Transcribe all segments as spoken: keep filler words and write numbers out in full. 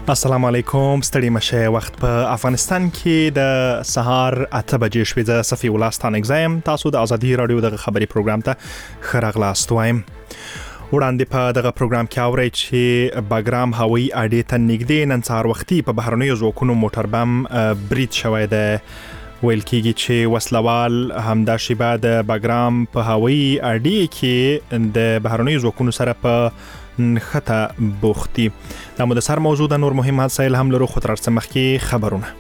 السلام علیکم، ستړي مشه. وخت په افغانستان کې د سهار اته بجې شوې. زه صفي الله ستانک زایم. تاسو د ازادي رادیو د خبري پروګرام ته ښه راغلاست وایم. وړاندې په دغه پروګرام کې اورئ چې باګرام هوایي اډې ته نږدې نن سهار وختي په بهرنیو ځواکونو موټر بم برید شوی دی. ویل کېږي چې وسلوال همدا شیبه د باګرام په هوایي اډې کې د بهرنیو ځواکونو سره په نښته بوختي. دا مو د سر موضوع د نور مهم حادثه هم لرو، خو تر څه مخکې خبرونه.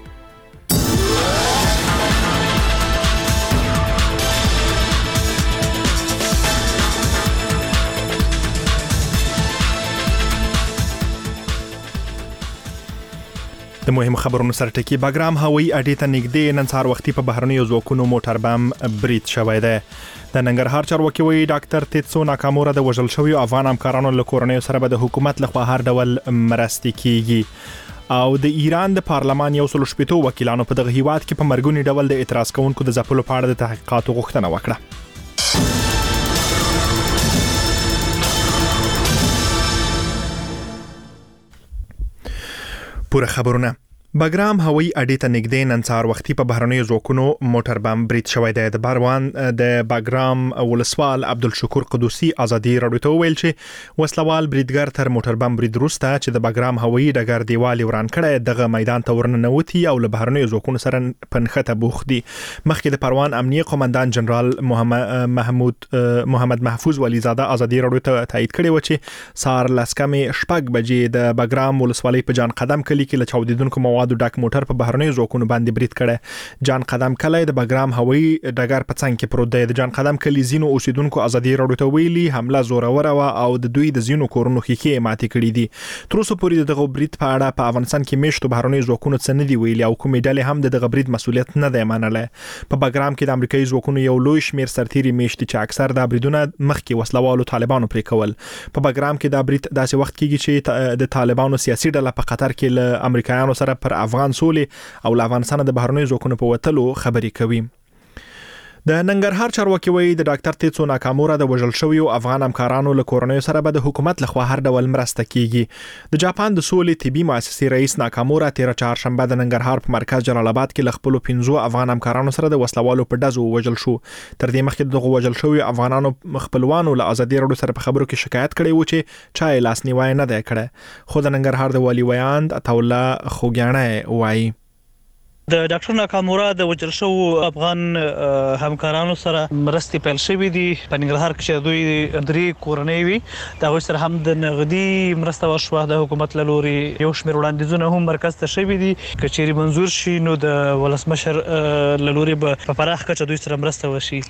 د مهم خبرونو سره ټکی. باګرام هوایي اډې ته نږدې نن سهار وختي په بهرنیو ځواکونو موټر بم برید شوی دی. د ننګرهار چارواکي وایي ډاکټر تیتسو ناکامورا د وژل شویو افغان همکارانو له کورنیو سره به د حکومت لخوا هر ډول مرستې کیږي. او د ایران د پارلمان یو سل شپږ وکیلانو په دغه هیواد کې په مرګونی ډول د اعتراض کوونکو د ځپلو په اړه د تحقیقاتو غوښتنه وکړه. پوره خبرونه. باګرام هوایي اډې ته نږدې نن سهار وختي په بهرنیو ځواکونو موټر بم برید شوی دی. د باروان د باګرام ولسوال عبدالشکور قدوسي ازادي رادیو ته ویل چې وسلوال بریدګر تر موټر بم برید وروسته چې د باګرام هوایي ډګر دیوال وران کړی دغه میدان ته ورننوتي او له بهرنیو ځواکونو سره په نښته بوخت دي. مخکې د پروان امنیه قومندان جنرال محمد محمود محمد محفوظ ولیزاده ازادي رادیو ته تایید کړی و چې سهار لس کمې شپږ بجې د باګرام ولسوالۍ په جان قدم کلي کې له چاودیدونکو موادو ډک موټر په بهرنیو ځواکونو باندې برید کړی. جان قدم کلی د باګرام هوایي ډګر په څنګ کې پروت دی. د جان قدم کلي ځینو اوسیدونکو ازادي رادیو ته ویلي حمله زوروره وه او د دوی د ځینو کورونو ښیښې ماتې کړي دي. تر اوسه پورې دغه برید په اړه په افغانستان کې میشتو بهرنیو ځواکونو څه نه دي ویلي او کومې ډلې هم د دغه برید مسؤلیت نه دی منلی. په باګرام کې د امریکایي ځواکونو یو لوی شمیر سرتیري میشتي چې اکثر د بریدونه مخکې وسلوالو طالبانو پرې کول. په باګرام کې د برید داسې وخت کېږي چې د طالبانو سیاسي ډله په قطر کې له امریکایانو سره پر افغان سولې او له افغانستان د بهرنیو ځواکونو په وتلو خبرې کوي. د ننګرهار چارواکي وایي د ډاکټر تیتسو ناکامورا د وژل شویو افغان همکارانو له کورنیو سره به د حکومت لخوا هر ډول مرسته کیږي. د جاپان د سولې طبي مؤسسې رئیس ناکامورا تیر چهارشنبه د ننګرهار په مرکز جلال آباد کې له خپلو پنځو افغان همکارانو سره د وسلوالو په ډزو وژل شو. تر دې مخکې دغه وژل شویو افغانانو خپلوانو له ازادي رادیو سره په خبرو کې شکایت کړی و چې چا یې لاسنیوی نه دی کړی. خو د ننګرهار د والي ویاند عطاالله خوږیاڼی وایي د ډاکټر ناکامورا د وژل شوو افغان همکارانو سره مرستې پیل شوې دي. په ننګرهار کې دوی درې کورنۍ وي، د هغوی سره هم د نغدي مرسته وشوه. د حکومت له لوري یو شمېر وړاندیزونه هم مرکز ته شوي دي. که چیرې منظور شي نو د ولسمشر له لوري به په پراخ کچه دوی سره مرسته وشي.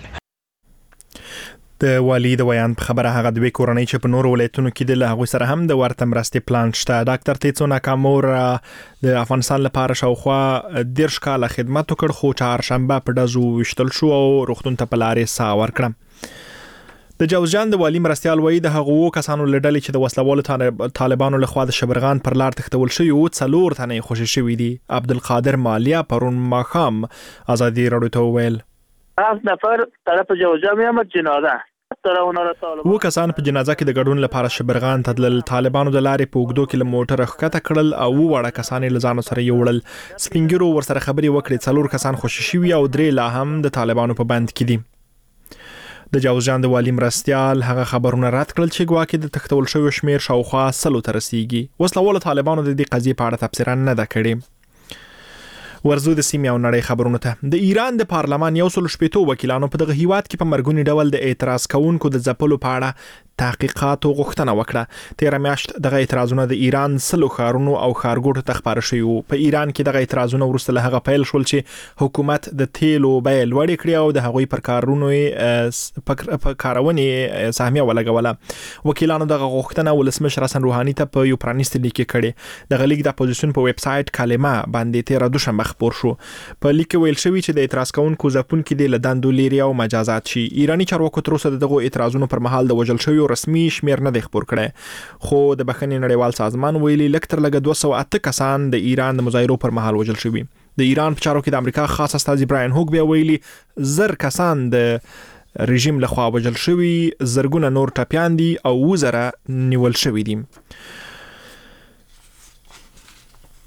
د والی د ویان په خبره هغه دوی کورنۍ چې په نورو ولایتونو کې د هغوی سره هم د ورته مرستې پلان شته. ډاکټر تیتسو ناکامورا د افغانستان لپاره شاوخوا دېرش کاله خدمت وکړ، خو چهارشنبه په ډزو ویشتل شو او روغتون ته په لارې ساه ورکړه. د جوزجان د والی مرستیال وایي د هغو کسانو له ډلې چې د وسلوالو طالبانو لخوا د شبرغان پر لار تښتول شوي وو څلور تنې خوشي شوي دي. عبدالقادر مالیا پرون ماښام ازادي رادیو ته وویل هفت نفر طرف جوزجان هم جنازه و کسان په جنازه کې د ګډون لپاره شبرغان ته تلل. طالبانو د لارې په اوږدو کې له موټره ښکته کړل او وړه کسان یې له ځانو سره یوړل. سپینګیرو ورسره خبرې وکړې. څلور کسان خوشي شوي او درې لا هم د طالبانو په بند کې دي. د جوزجان د والی مرستیال هغه خبرونه رد کړل چې ګواکې د تښتول شویو شمیر شاوخوا سلو ته رسیږي. وسلوالو طالبانو د دې قضیې په اړه تبصره نه ده کړې. ورزو د سیمې او نړۍ خبرونه ته. د ایران د پارلمان یو سل شپږ وکیلانو په دغه هیواد کې په مرګونی ډول د اعتراض کوونکو د ځپلو په اړه تحقیقاتو غوښتنه وکړه. تیر میاشت دغه اعتراضونه د ایران سلو ښارونو او ښارګوټو ته خپاره شوي وو. په ایران کې دغه اعتراضونه وروسته له هغه پیل شول چې حکومت د تیلو بیې لوړې کړې او د هغوی پر کارونو په کارونې سهمیه ولګوله. وکیلانو دغه غوښتنه ولسمشر حسن روحاني ته په یو پرانیستي لیک کې کړې. دغه لیک د اپوزیسیون په ویب سایټ کلمه باندې تیر دوشنبه خپور شو. په لیک کې ویل شوی چې د اعتراض کوونکو ځپونکي د لدندو لیري او مجازات شي. ایرانی چارواکو تر اوسه دغه اعتراضونو پر مهال د وژل شویو رسمي شمیر نه دی خپور کړی، خو د بخښنې نړیوال سازمان ویلي لږ تر لږه دوه سوه اته کسان د ایران د مظاهرو پر مهال وژل شوي. د ایران په چارو کې د امریکا خاص استازي براین هوګ بیا ویلي زر کسان د رژیم لخوا وژل شوي، زرګونه نور ټپیان دي او وزره نیول شوي دي.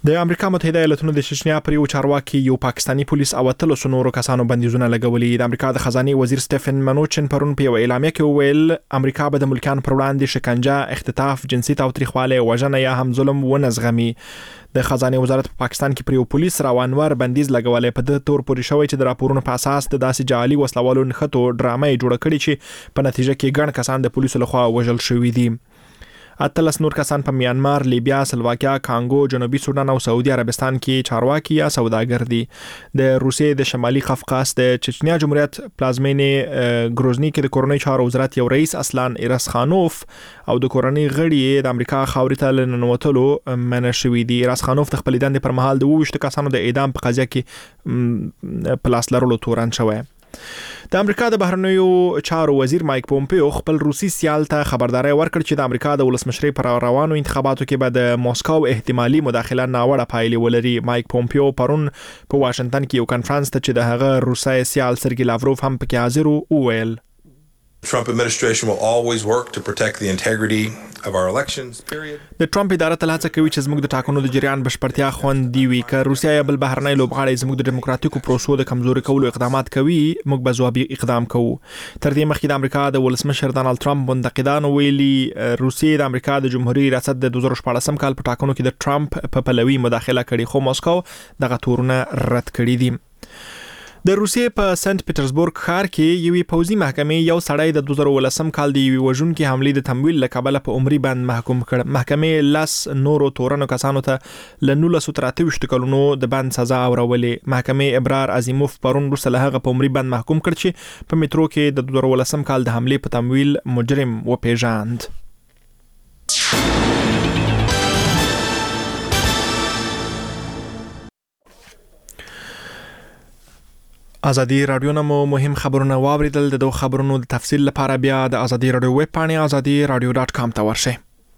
د امریکا متحده ایالاتونو د چچنیا پر یو چارواکي یو پاکستانی پولیس او اتلس نورو کسانو بندیزونه لګولي. د امریکا د خزانه وزیر سټيفن منوچن پرون په یو اعلامیه کې وویل امریکا به د ملکان پر وړاندې شکنجه، اختطاف، جنسي تاوتریخوالی، وژنه یا هم ظلم ونه زغمي. د خزانه وزارت په پاکستان کې پر یو پولیس راوانور بندیز لګولې په د تور پوري شوی چې د راپورونو په اساس د داسې جعلي وسلوالو نښتو ډرامه جوړه کړې چې په نتیجه کې ګڼ کسان د پولیسو لخوا وژل شوي دي. اتلس نور کسان په میانمار، لیبیا، سلواکیا، کانګو، جنوبي سودان او سعودي عربستان کې چارواکي یا سوداګر دي. د روسیې د شمالي قفقاز د چچنیا جمهوریت پلازمینې ګروزني کې د کورنۍ چارو وزارت یو رئیس اصلان ایرسخانوف او د کورنۍ غړي د امریکا خاورې ته لننوتلو منع شوي دي. ایرسخانوف د خپل دندې پر مهال د اووه کسانو د اعدام په قضیه کې په لاس لرلو تورن شوی. د امریکا د بهرنیو چارو وزیر مایک پومپیو خپل روسي سیال ته خبرداري ورکړه چې د امریکا د ولسمشرۍ پر روانو انتخاباتو کې به د موسکو احتمالي مداخله ناوړه پایلې ولري. مایک پومپیو پرون په واشنگټن کې یو کانفرنس ته چې د هغه روسي سیال سرګي لاوروف هم پکې حاضر وو ویل The Trump administration will always work to protect the integrity of our elections, period. د ټرمپ اداره تل هڅه کوي چې زموږ د ټاکنو د جریان بشپړتیا خوندي وي. که روسیا یا بل بهرنۍ لوبغاړي زموږ د دیموکراتیکو پروسو د کمزوري کولو اقدامات کوي، موږ به ځوابي اقدام کوو. تر دې مخکې د امریکا د ولسمشر ډانلډ ټرمپ منتقدانو ویلي روسیې د امریکا د جمهوریت ریاست د دوه زره شپاړسم کال په ټاکنو کې د ټرمپ په پلوي مداخله کړې، خو موسکو دغه تورونه رد کړي دي. د روسیې په سنت پیټرزبورګ ښار کې یوې پوځي محکمې یو سړی د دوه زره ولسم کال د یوې وژونکې حملې د تمویل له کبله په عمري بند محکوم کړ. محکمې لس نورو تورنو کسانو ته له نولس تر اته ویشت کلونو د بند سزا اورولې. محکمې ابرار عظیموف پرون وروسته له هغه په عمري بند محکوم کړ چې په میټرو کې د دوه زره ولسم کال د حملې په تمویل مجرم وپیژاند. ازادي رادیو نمو مهم خبرونه واوریدل. د دوه خبرونو د تفصیل لپاره بیا د ازادي رادیو ویب پاڼه ازادي رادیو ډاټ کام ته ورشئ.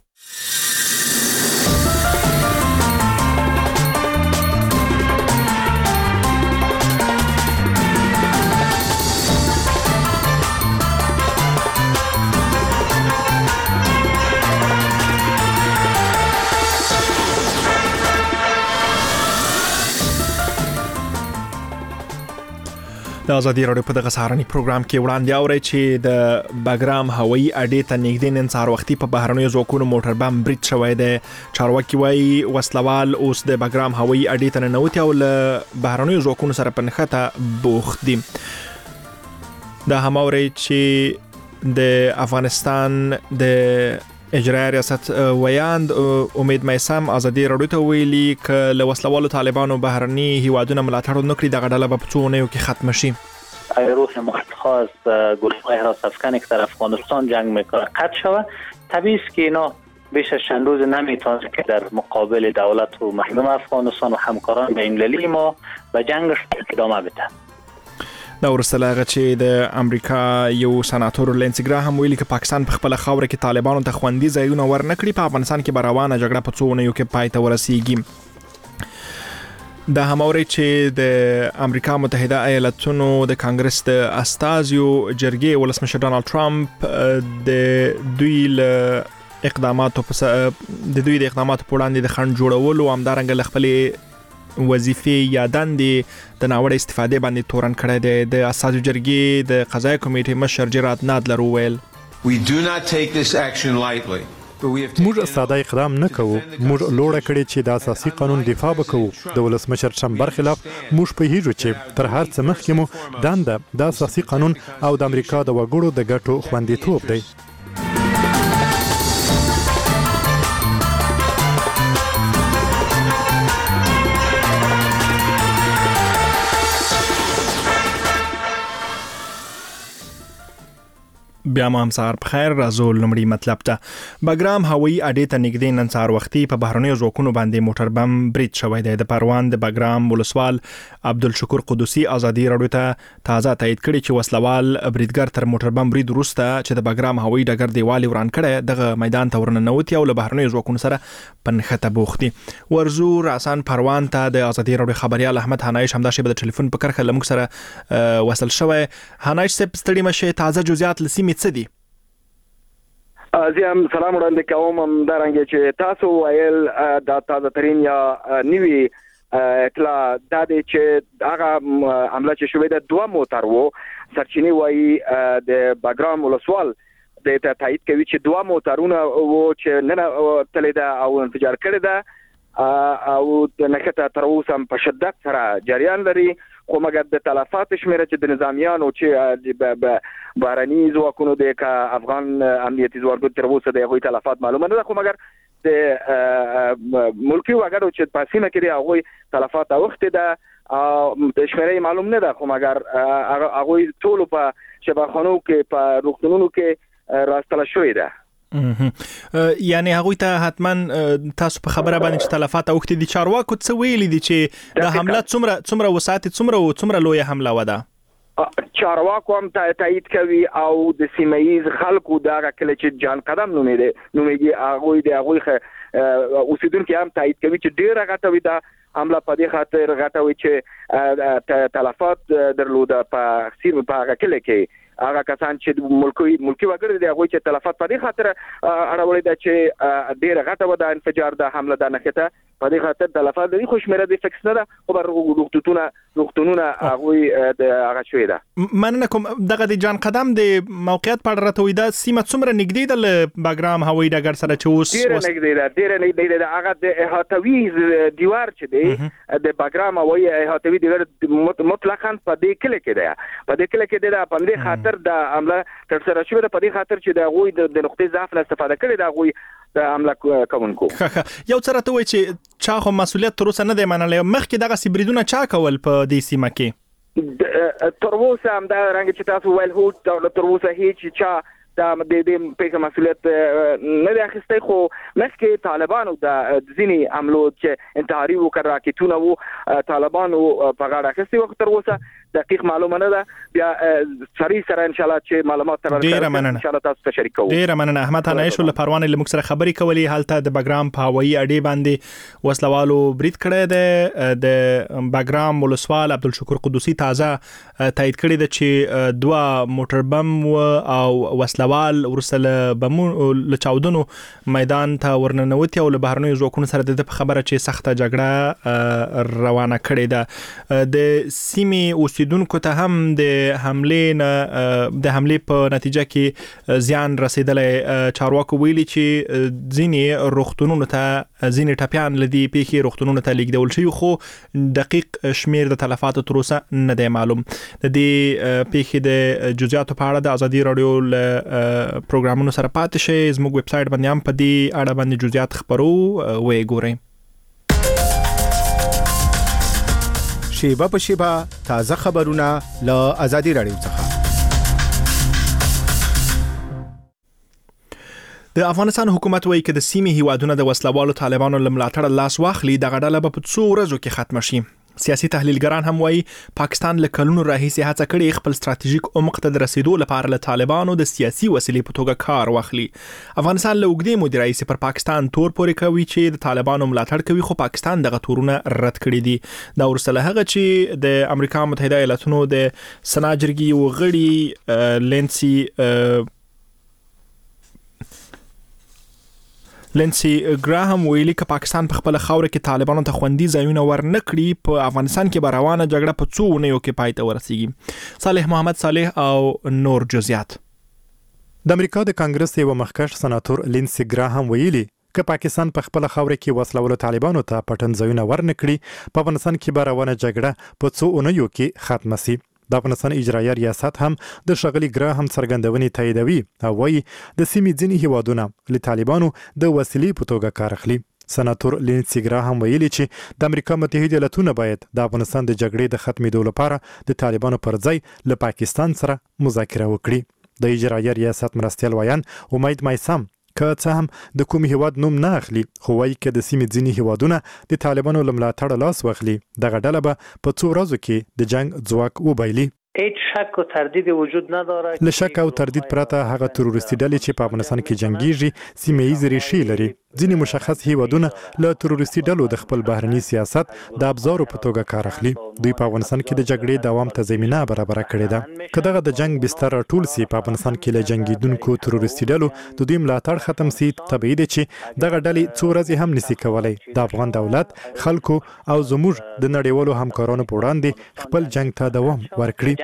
د ازادي رادیو په دغه سهارني پروګرام کې وړاندې اورئ چې د باګرام هوایي اډې ته نږدې نن سهار وختي په بهرنیو ځواکونو موټر بم برید شوی دی. چارواکي وایي وسلوال اوس د باګرام هوایي اډې ته ننوتي او له بهرنیو ځواکونو سره په نښته بوخت دي. دا هم اورئ چې د افغانستان د اجرایي ریاست ویاند امید میسم ازادي رادیو ته ویلي ک له وسلوالو طالبانو بهرني هیوادونه ملاتړ نکړي دغه ډله به په څو اونیو کې ختم شي. روح متخاص گروه‌های حراس افغانی که در افغانستان جنگ میکنه قطع شود. طبیعی است که اینا بیش از چند روز نمیتونه که در مقابل دولت و مردم افغانستان و همکاران بین‌المللی ما و جنگش ادامه بده. دا ورسره هغه چې د امریکا یو سناتور لینسي ګراهم ویلي چې پاکستان په خپل خاور کې طالبانو ته خوندي ځایونه ورنکړي، په افغانستان کې به روانه جګړه په څو اونیو کې پای ته ورسیږي. دا هم اوري چې د امریکا متحده ایالاتونو د کانګرس د استازیو جرګې ولسمشر ډانلډ ټرمپ د دوی له اقداماتو د دوی د اقداماتو په وړاندې د خنډ جوړولو او همدارنګه خپل وظیفې یا دندې د ناوړه استفادې باندې تورن کړی دی. د اساسي جرګې د قضایي کمیټې مشر جرات نادلر وویل We do not take this action lightly. موږ ساده اقدام نه کوو. موږ لوړه کړې چې د اساسي قانون دفاع وکړو. د ولسمشر ټرمپ برخلاف موږ په هیڅ چې تر هر څه مخکې مو دنده د اساسي قانون او د امریکا د وګړو د ګټو خوندیتوب دی. بیا هم سهار په خیر. راځو لمړی مطلب ته. باګرام هوایي اډې ته نږدې نن سهار وختي په بهرنیو ځواکونو باندې موټر بم برید شوی دی. د پروان د باګرام ولسوال عبدالشکور قدوسی ازادي رادیو ته تازه تایید کړي چې وسلوال بریدګر تر موټر بم برید وروسته چې د باګرام هوایي ډګر دیوال وران کړي دغه میدان ته ورننوتي او له بهرنیو ځواکونو سره په نښته بوخت دي. ورزو راسان پروان ته د ازادي رادیو خبريال احمد حنایش همدا شی په ټلیفون په کرخه لمک سره وصل شوی. حنایش صاحب ستړي مشه تازه جزئیات لسیمې څه دي؟ زم سلام وړاندې کوم دا رنګ چې تاسو ویل دا تازه ترين یا نیوی اطلاع دا چې هغه عمله چې شوې ده دوه موټر وو سرچینی وایي د باګرام ولسوال د تایید کوي چې دوه موټرونه وو چې نه تللی ده او انفجار کړی ده او د نکته تر اوسه په شدت سره جریان لري خو مګر د تلفات شمیره چې د نظامیانو چې باراني ځواکونو د افغان امنیتي ځواکونو تر اوسه د هغوی تلفات معلومه نه ده خو مګر د ملکی وګړو چې په سیمه کې د هغوی تلفات اوخته ده د شمیره معلوم نه ده خو مګر هغوی ټول په شبخانو کې په روغتونونو کې راستل شوې ده یعنی هغوی ته حتما تاسو په خبره باندې چې تلفات اوخته دي چارواکو څه ویلي دي چې د حمله څومره څومره وسات څومره څومره لوی حمله وده چارواکو هم تایید کوي او د سیمایي خلکو دا کله چې جان قدم نومېده نومېږي هغوی د هغوی اوسیدونکو هم تایید کوي چې ډیر غټوي دا حمله په دې خاطر غټوي چې تلفات درلوده په سیمه په هغه کله کې هغه کسان چې ملکی ملکی وګړي دي هغه چې تلفات په دې خاطر اړولې ده چې ډیر غټه ودا انفجار د حمله د نکته په دې خاطر تلفات د خوشمره د فکس نه ده خو بر وختونه وختونه هغه د هغه شوې ده مننه کوم دغه د جان قدم د موقعیت په اړه راته دا سیمه څومره نږدې ده باګرام هوایي ډګر سره چې اوس ډیر نږدې ده ډیر نږدې ده هغه د احاطوي دیوار چې دی د باګرام هوایي احاطوي دیوار مطلقاً په دې کله کې ده په دې کله کې ده په دې خاطر د عمله تر سره شوې ده په دې خاطر چې د غوي د نقطې ضعف نه استفاده کړي دا غوي د عمله کوونکو یو څه راته وایي چې چا خو مسؤلیت تر اوسه نه دی منلی مخکې دغه سیبریدونه چا کول په دې سیمه کې تر اوسه هم دا رنګ چې تاسو ویل هو تر اوسه هیڅ چا دا د دې په مسؤلیت نه دی اخیستی خو مخکې طالبانو د ځینې عملو چې انتحاري وکړ راکټونه وو طالبانو په غاړه اخیستي وخت تر اوسه دقیق معلومه نه ده بیا سری سره ان شاء الله چې معلومات تر ان شاء الله تاسو ته شریک کوو ډیر مننه احمد حنایش له پروانه له موږ سره خبرې کولې حالت د باګرام په هوایي اډې باندې وسلوالو برید کړی دی د باګرام ولسوال عبدالشکور قدوسی تازه تایید کړی دی چې دوه موټر بم او وسلوال ورسله بمو له چاودنو میدان ته ورننوتی او له بهرنیو ځواکونو سره د خبره چې سخته جګړه روانه کړې ده د سیمې اوسیدونکو ته هم د حملې نه د حملې په نتیجه کې زیان رسیدلې چارواکو ویلي چې ځینې روغتونونو ته ځینې ټپیان لدی پیخي روغتونونو ته لیږدول شي خو دقیق شمیر د تلفاتو تر اوسه نه دی معلوم د دې پیخي د جزئیاتو په اړه د ازادي رادیو پروګرامونو سره پاتې شئ زموږ ویب سټ باندې هم په دې اړه باندې جزئیات خبرو وې ګورئ شیبه په شیبه تازه خبرونه له ازادي رادیو څخه د افغانستان حکومت وایي چې د سیمې هیوادونو د وسلوالو طالبانو لملاتړ لاس واخلي د غډاله په څو ورځو کې ختم شي سیاسي تحلیلګران هم وایي پاکستان له کلونو راهیسې هڅه کړې خپل ستراتیژیک عمق ته د رسیدو لپاره له طالبانو د سیاسي وسیلې په توګه کار واخلي افغانستان له اوږدې مودې راهیسې پر پاکستان تور پورې کوي چې د طالبانو ملاتړ کوي خو پاکستان دغه تورونه رد کړي دي دا ورسره هغه چې د امریکا متحده ایالاتونو د سنا جرګې وغړي لینسي لینسي ګراهم ویلي چې پاکستان په خپل خاور کې طالبانو ته خوندي ځایونه ورنکړي په افغانستان کې به روانه جګړه په څو ونیو کې پای ته ورسیږي صالح محمد صالح او نور جزئیات د امریکا د کانګرس یو مخکښ سناتور لینسي ګراهم ویلي که پاکستان په خپل خاور کې وسلوالو طالبانو ته پټن ځایونه ورنکړي په افغانستان کې به روانه جګړه په څو ونیو کې ختم شي د افغانستان اجرایه ریاست هم د شغلي ګراهم څرګندونې تاییدوي او وایي د سیمې ځینې هیوادونه له طالبانو د وسیلې په توګه کار اخلي سناتور لینسي ګراهم ویلي چې د امریکا متحده ایالاتونو باید د افغانستان د جګړې د ختمېدو لپاره د طالبانو پر ځای له پاکستان سره مذاکره وکړي د اجرایه ریاست مرستیال ویان امید مایسم که څه هم د کوم هیواد نوم نه اخلي خو وایي که د سیمې ځینې هیوادونه د طالبانو له ملاتړه لاس واخلي دغه ډله به په څو ورځو کې د جنگ ځواک وبایلي هیڅ شک او تردید وجود نداره له شک او تردید پرته هغه تروریستي ډلې چې په افغانستان کې جنگيږي سیمه ییز ریښې لري ځینې مشخص هیوادونه له تروریستي ډلو د خپل بهرني سیاست د ابزارو په توګه کار اخلي. دوی په افغانستان کې د جګړې دوام ته زمینه برابره کړې ده. که دغه د جنگ بستر ټول سي په افغانستان کې له جنگیدونکو تروریستي ډلو د دوی ملاتړ ختم سي، طبیعي دی چې دغه ډلې څو ورځې هم نشي کولای د افغان دولت، خلکو او زموږ د نړیوالو همکارانو په وړاندې خپل جنگ ته دوام ورکړي.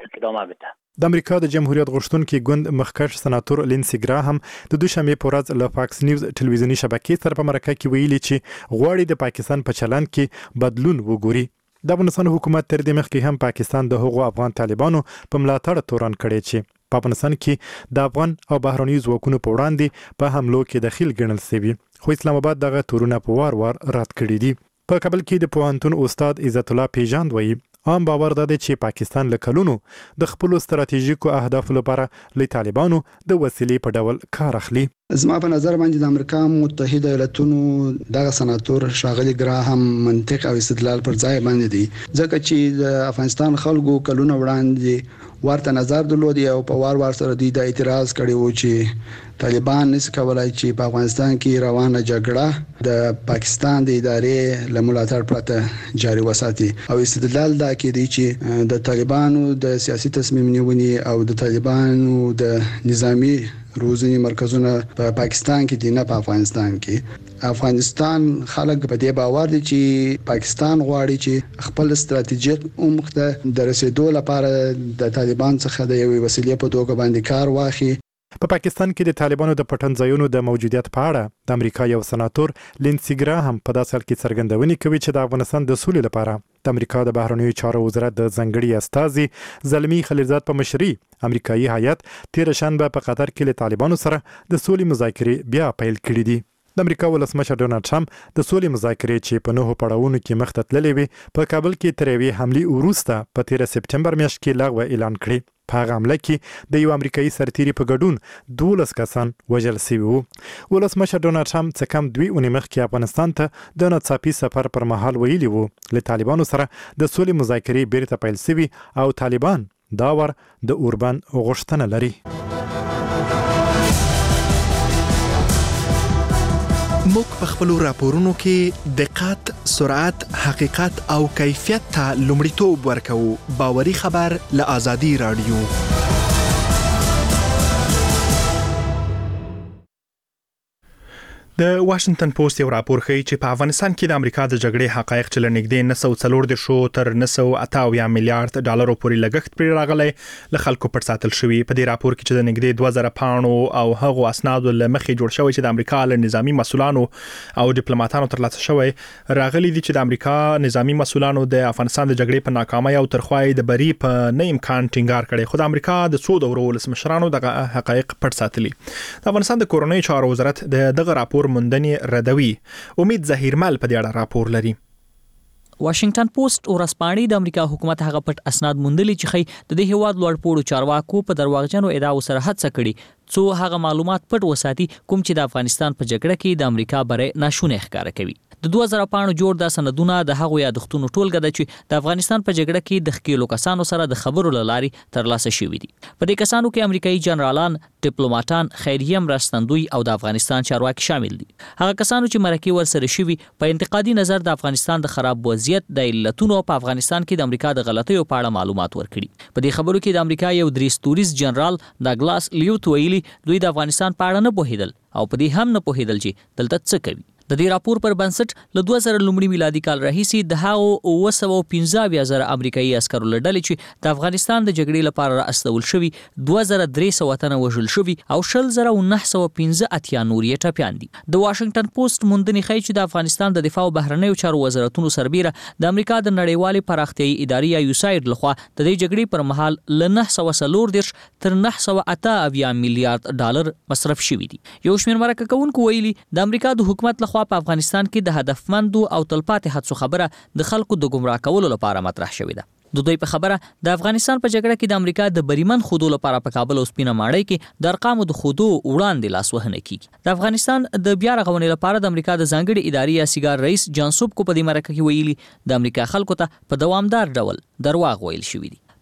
د امریکا د جمهوریت غوښتونکي ګوند مخکښ سناتور لینسي ګراهم د دوشنبه په ورځ له فاکس نیوز ټلویزیونی شبکې سره په مرکه کې ویلي چې غواړي د پاکستان په چلند کې بدلون وګوري. د افغانستان حکومت تر دې مخکې هم پاکستان د هغو افغان طالبانو په ملاتړ تورن کړی چې په افغانستان کې د افغان او بهرنیو ځواکونو په وړاندې په حملو کې دخیل ګڼل شوی، خو اسلام آباد دغه تورونه په وار وار رد کړي دي. په کابل کې د پوهنتون استاد عزت الله پیژاند وایي عام باور ده چې پاکستان له کلونو د خپل ستراتیژیکو اهدافو لپاره له طالبانو د وسیلې په ډول کار اخلي. زما په نظر باندې د امریکا متحده ایالاتونو دغه سناتور شاغلي ګراهم منطق او استدلال پر ځای باندې دي، ځکه چې د افغانستان خلکو کلونه وړاندې ورته نظر درلود او په وار وار سره د اعتراض کړي وو چې طالبان نس کولای چې په افغانستان کې روانه جګړه د پاکستان د ادارې له ملاتړ پرته جاري وساتي. او استدلال دا کې دی چې د طالبانو د سیاسي تصمیم نیونې او د طالبانو د نظامی روزنی مرکزونه په پاکستان کې دي نه په افغانستان کې. افغانستان خلک په دې باور دي چې پاکستان غواړي چې خپل ستراتیژیک عمق ته د رسیدو لپاره د طالبان څخه د یوې وسیلې په توګه باندې کار واخلي. په پاکستان کې د طالبانو د پټنځایونو د موجودیت په اړه د امریکا یو سناتور لینسي ګراهم په داسې حال کې څرګندونې کوي چې د افغانستان د سولې لپاره د امریکا د بهرنیو چارو وزارت د ځنګړي استازي زلمی خلیلزاد په مشري امریکایي هیئت تیر شنبه په قطر کې له طالبانو سره د سولې مذاکرې بیا پیل کړې دي. د امریکا ولسمشر ډونالد ټرمپ د سولې مذاکرې چې په نهو پړاوونو کې مخ ته تللې وي په کابل کې تر یوې حملې وروسته په تیر سپټمبر میاشت کې لغوه اعلان کړی. په هغه حمله کې د یو امریکایي سرتیري په ګډون دولس کسان وژل شوي وو. ولسمشر ډونالد ټرمپ څه کم دوی اونۍ مخکې افغانستان ته د ناڅاپي سفر پر مهال ویلي وو له طالبانو سره د سولې مذاکرې بیرته پیل شوي او طالبان دا ور د اوربند غوښتنه لري. موږ په خپل راپورونو کې دقت، سرعت، حقیقت او کیفیت ته لومړیتوب ورکوو. باوري خبر له آزادي رادیو. د واشنگټن پوسټ یو راپور ښیي چې په افغانستان کې د امریکا د جګړې حقایق چې لنګدې نه سوه څلور دېرش تر نه سوه اته اویا میلیارډ ډالرو پورې لګښت پرې راغلی له خلکو پټ ساتل شوي. په دې راپور کې چې د نږدې دوه زره پاڼو او هغو اسنادو له مخې جوړ شوی چې د امریکا له نظامی مسؤلانو او ډیپلوماټانو ترلاسه شوی راغلي دي چې د امریکا نظامی مسؤلانو د افغانستان د جګړې په ناکامۍ او ترخوای د بری په نه امکان ټینګار کړي، خو د امریکا د څو دورو ولسمشرانو دغه حقایق پټ ساتلي. د افغانستان د کورنۍ چارو وزارت د دغه راپور موندنې ردوي. امید ظهیرمل په دې اړه راپور لري. واشنگټن پوسټ ورځپاڼې د امریکا حکومت هغه پټ اسناد موندلي چې خي د دې هواد لوړپوړو چارواکو په درواغجنو ادعاو سره هڅه کړې څو هغه معلومات پټ وساتي کوم چې د افغانستان په جګړه کې د امریکا بری ناشونه ښکاره کوي. د دوه زره پاڼو جوړ د سندونه د هغو یادښتونو ټولګه ده چې د افغانستان په جګړه کې د ښکېلو کسانو سره د خبرو له لارې ترلاسه شوي دي. په دې کسانو کې امریکایي جنرالان، ډیپلوماټان، خیریه مرستندوی او د افغانستان چارواکي شامل دي. هغه کسانو چې مرکه ورسره شوي په انتقادي نظر د افغانستان د خراب وضعیت د علتونو په افغانستان کې د امریکا د غلطیو په اړه معلومات ورکړي. په دې خبرو کې د امریکا یو درې ستوریز جنرال ډاګلاس لیوت ویلي دوی د افغانستان په اړه نه پوهیدل او په دې هم نه پوهیدل چې دلته څه کوي. د دې راپور پر بنسټ له دوه زره لومړي میلادي کال راهیسې د هغو اوه سوه پنځه اویا زره امریکایي عسکرو له ډلې چې د افغانستان د جګړې لپاره رااستول شوي دوه زره درې سوه تنه وژل شوي او شل زره نهه سوه پنځه اتیا نور یې ټپیان دي. د واشنگټن پوسټ موندنې ښیي چې د افغانستان د دفاع او بهرنیو چارو وزارتونو سربیره د امریکا د نړیوالې پراختیایي ادارې یا یوساید لخوا د دې جګړې پر مهال له نهه سوه څلور دېرش تر نهه سوه اته اویا میلیارډ ډالر مصرف شوي دي. یو شمېر مرکه کوونکو ویلي د امریکا د حکومت لخوا په افغانستان کې د هدفمندو او تلپاتې هڅو خبره د خلکو د ګمراه کولو لپاره مطرح شوې ده. د دوی په خبره د افغانستان په جګړه کې د امریکا د بریمن خودو لپاره په کابل او سپینه ماڼۍ کې د ارقامو د خودو وړاندې لاس وهنه کیږي. د افغانستان د بیا رغونې لپاره د امریکا د ځانګړي ادارې یا سیګار رئیس جان سوب کو په دې مرکه کې ویلي د امریکا خلکو ته په دوامدار ډول درواغ ویل شوی دي.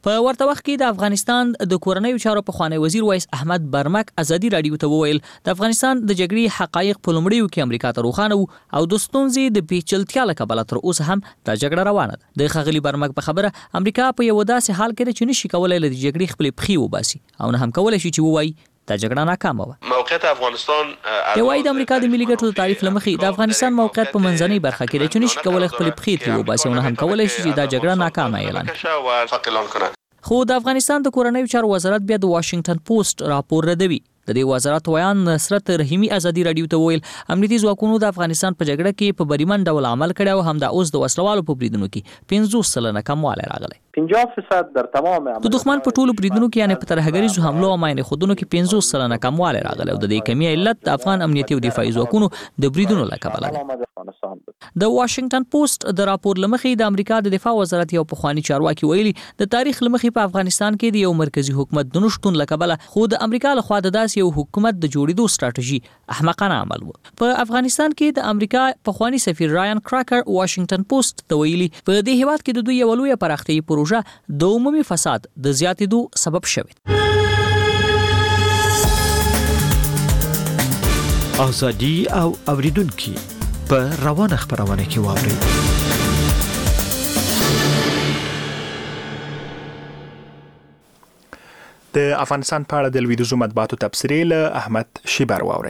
په ورته وخت کې د افغانستان د کورنیو چارو پخوانی وزیر وایس احمد برمک ازادي رادیو ته وویل د افغانستان د جګړې حقایق په لومړیو کې امریکا ته روښانه وو او د ستونزې د پیچلتیا له کبله تر اوسه هم دا جګړه روانه ده. د ښاغلي برمک په خبره امریکا په یو داسې حال کې چې نشي کولای له جګړې خپل پخې وباسي او نه هم کولای شي چې ووایي دا جګړه ناکامه وه. موقعیت افغانستان د وای د امریکا د ملي ګټو د تعریف لمخې د افغانستان موقعیت په منځنۍ برخه کې د چونیش کولای خپل پخې تری وباسي او نه هم کولای شي چې دا جګړه ناکامه اعلان کړي. خو د افغانستان د کورنیو چارو وزارت بیا د واشنگټن پوسټ راپور ردوي. د دې وزارت ویان نصرت رحیمی ازادي رادیو ته ویل امنیتي ځواکونو د افغانستان په جګړه کې په بریمن ډول عمل کړی او هم د اوس د وسلوالو په بریدونو کې پنځوس سلنه کموالی راغلی. پنځه فیصد در تمام د دښمن په ټولو بریدونو کې یعنی په ترهګریزو حملو او ماینې خودونو کې پنځوس سلنه کموالی راغلی او د دې کمی علت د افغان امنیتي او دفاعي ځواکونو د بریدونو له کبله ده. د واشنگټن پوسټ د راپور لمخې د امریکا د دفاع وزارت یو پخوانی چارواکي ویلي د تاریخ لمخې په افغانستان کې د یو مرکزی حکومت د نشټون له کبله خو د امریکا له خوا د داسې یو حکومت د جوړېدو ستراتیژي احمقانه عمل و. په افغانستان کې د امریکا پخوانی سفیر رایان کراکر واشنگټن پوسټ ته ویلي په دې هیواد کې د دوی یو لوی پراختیايي پروژه د عمومي فساد د زیاتېدو سبب شوه. ازادي او اوریدونکو په روانه خبرونه کې واوري. د افغانستان په اړه د لویدیځو مطبوعاتو تبصرې له احمد شیبر واوري.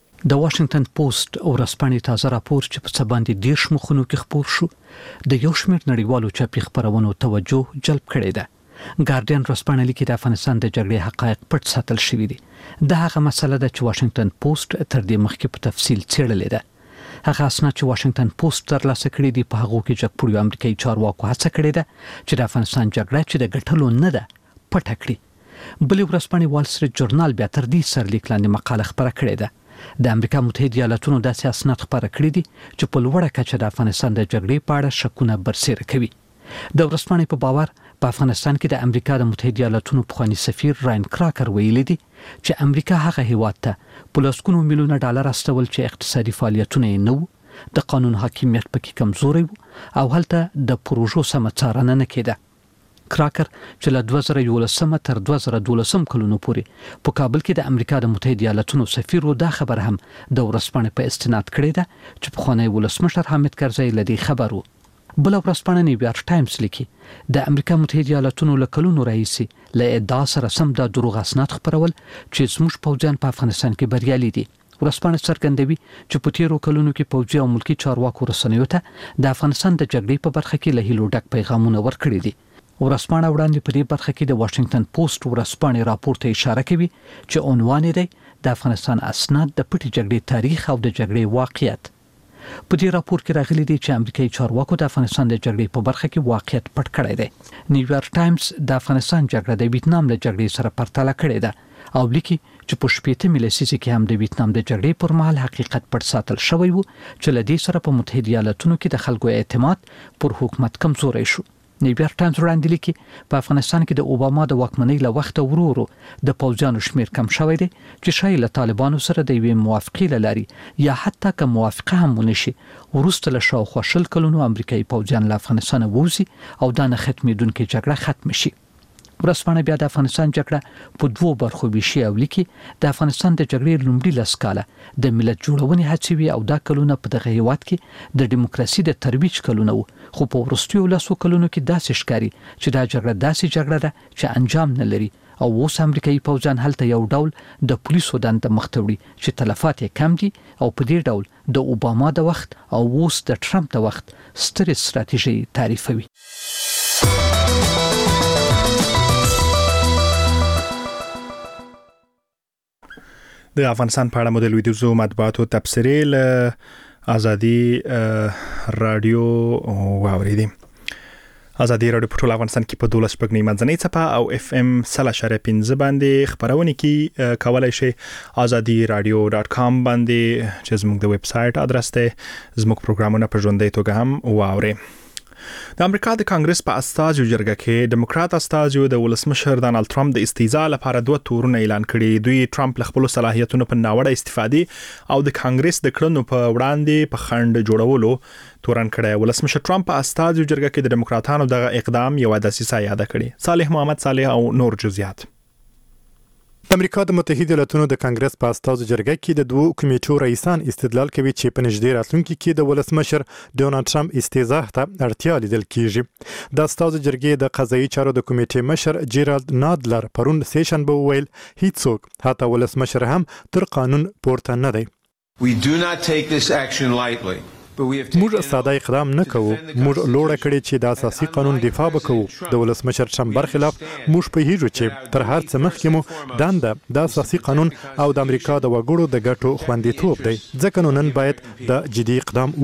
د واشنگټن پوسټ ورځپاڼې تازه راپور چې په څه باندې دیرش مخونو کې خپور شو د یو شمېر نړیوالو چاپي خبرونو توجه جلب کړې ده. ګارډین ورځپاڼه لیکي د افغانستان د جګړې حقایق پټ ساتل شوي دي. دا هغه مسله ده چې واشنگټن پوسټ تر دې مخکې په تفصیل څېړلې ده. هغه اسناد چې واشنگټن پوسټ ترلاسه کړي دي په هغو کې جګپوړیو امریکایي چارواکو هڅه کړې ده چې د افغانستان جګړه چې د ګټلو نه ده پټه کړي. بلې ورځپاڼې وال سټریټ جورنال بیا تر دې سرلیک لاندې مقاله خپره کړې ده. د امریکا متحده ایالاتونو داسې اسناد خپاره کړي دي چې په لوړه کچه د افغانستان د جګړې په اړه شکونه برسېره کوي. د ورځپاڼې په باور په افغانستان کې د امریکا د متحده ایالاتونو پخوانی سفیر راین کراکر ویلي دي چې امریکا هغه هیواد ته په لسګونو میلیونه ډالر استول چې اقتصادي فعالیتونه یې نه وو، د قانون حاکمیت پکې کمزوري وو او هلته د پروژو سمه څارنه نه کېده. کراکر چې له دوه زره یولسم تر دوه زره دولسم کلونو پورې په کابل کې د امریکا د متحده ایالاتونو سفیر و دا خبر هم د ورځپاڼې په استناد کړې ده چې پخوانی ولسمشر حامد کرزی له دې خبر و. بل ورځپاڼه نیویارک ټایمز لیکي د امریکا متحده ایالاتونو له کلونو راهیسې له ادعا سره سم د دروغ اسناد خپرول چې زموږ پوځیان په افغانستان کې بریالي دي. ورځپاڼه څرګندوي چې په تیرو کلونو کې پوځي او ملکی چارواکو رسنیو ته د افغانستان د جګړې په برخه کې له هیلو ډک پیغامونه ورکړي دي. ورځپاڼه وړاندې په دې برخه کې د واشنگټن پوسټ ورځپاڼې راپور ته اشاره کوي چې عنوان یې د افغانستان اسناد د پټې جګړې تاریخ او د جګړې واقعیت. په دې راپور کې راغلي دي چې امریکایي چارواکو د افغانستان د جګړې په برخه کې واقعیت پټ کړی دی. نیویارک ټایمز د افغانستان جګړه د ویتنام له جګړې سره پرتله کړې ده او لیکي چې په شپږمه لسیزه کې هم د ویتنام د جګړې پر مهال حقیقت پټ ساتل شوی وو چې له دې سره په متحده ایالاتونو کې د خلکو اعتماد پر حکومت کمزوري شو. نیویارک ټایمز وړاندې لیکي په افغانستان کې د اوباما د واکمنۍ له وخته ورو ورو د پوځیانو شمیر کم شوی دی چې شاید له طالبانو سره د یوې موافقې له لارې یا حتی که موافقه هم ونشي وروسته له شاوخوا شل کلونو امریکایي پوځیان له افغانستانه ووځي او دا نه ختمېدونکې جګړه ختم شي. ورځپاڼه بیا د افغانستان جګړه په دوو برخو ویشي او لیکي د افغانستان د جګړې لومړي لس کاله د ملت جوړونې هڅې وې او دا کلونه په دغه هیواد کې د دیموکراسي د ترویج کلونه وو، خو په وروستیو لسو کلونو کې داسې ښکاري چې دا جګړه داسې جګړه ده چې انجام نه لري او اوس امریکایي پوځیان هلته یو ډول د پولیسو دنده مخته وړي چې تلفات یې کم دي او په دې ډول د اوباما د وخت او اوس د ټرمپ د وخت سترې ستراتیژي تعریفوي. د افغانستان په اړه مو د لویدیځو مطبوعاتو تبصرې له ازادي رادیو واوریدي. ازادي رادیو په ټول افغانستان کې په دولس شپږ منځنۍ څپه او اف ام سل اشاریه پنځه باندې خبرونه کې کولای شي ازادي رادیو ډاټ کام باندې چې زموږ د ویب سټ ادرس دی زموږ پروګرامونه په ژوندۍ توګه هم واوري. د امریکا د کانګرس په استازو جرګه کې دیموکرات استازو د ولسمشر ډانلډ ټرمپ د استیزا لپاره دوه تورونه اعلان کړي. دوی ټرمپ له خپل صلاحیتونو په ناوړه استفادې او د کانګرس د کړنو په وړاندې په خند جوړولو تورن کړي. ولسمشر ټرمپ په استازو جرګه کې د دیموکراتانو دغه اقدام یو دسیسه یاد کړي. صالح محمد صالح او نور جزئیات. د امریکا د متحده ایالاتونو د کانګرس په استازو جرګه کې د دوه کمیټو رئیسان استدلال کوي چې په نږدې راتلونکي کې د ولسمشر ډونالډ ټرمپ استیزا ته اړتیا لیدل کیږي. د استازو جرګې د قضایي چارو د کمیټې مشر جیرالد نادلر پرون سیشن به ویل هیڅوک حتی ولسمشر هم تر قانون پورته نه دی. We do not take this action lightly. موږ ساده اقدام نه کوو. موږ لوړه کړې چې د اساسي قانون دفاع وکړو. د ولسمشر ټرمپ برخلاف موږ په هیڅ چې تر هر څه مخکې مو دنده د اساسي قانون او د امریکا د وګړو د ګټو خوندیتوب دی. ځکه نو نن باید د جدي اقدام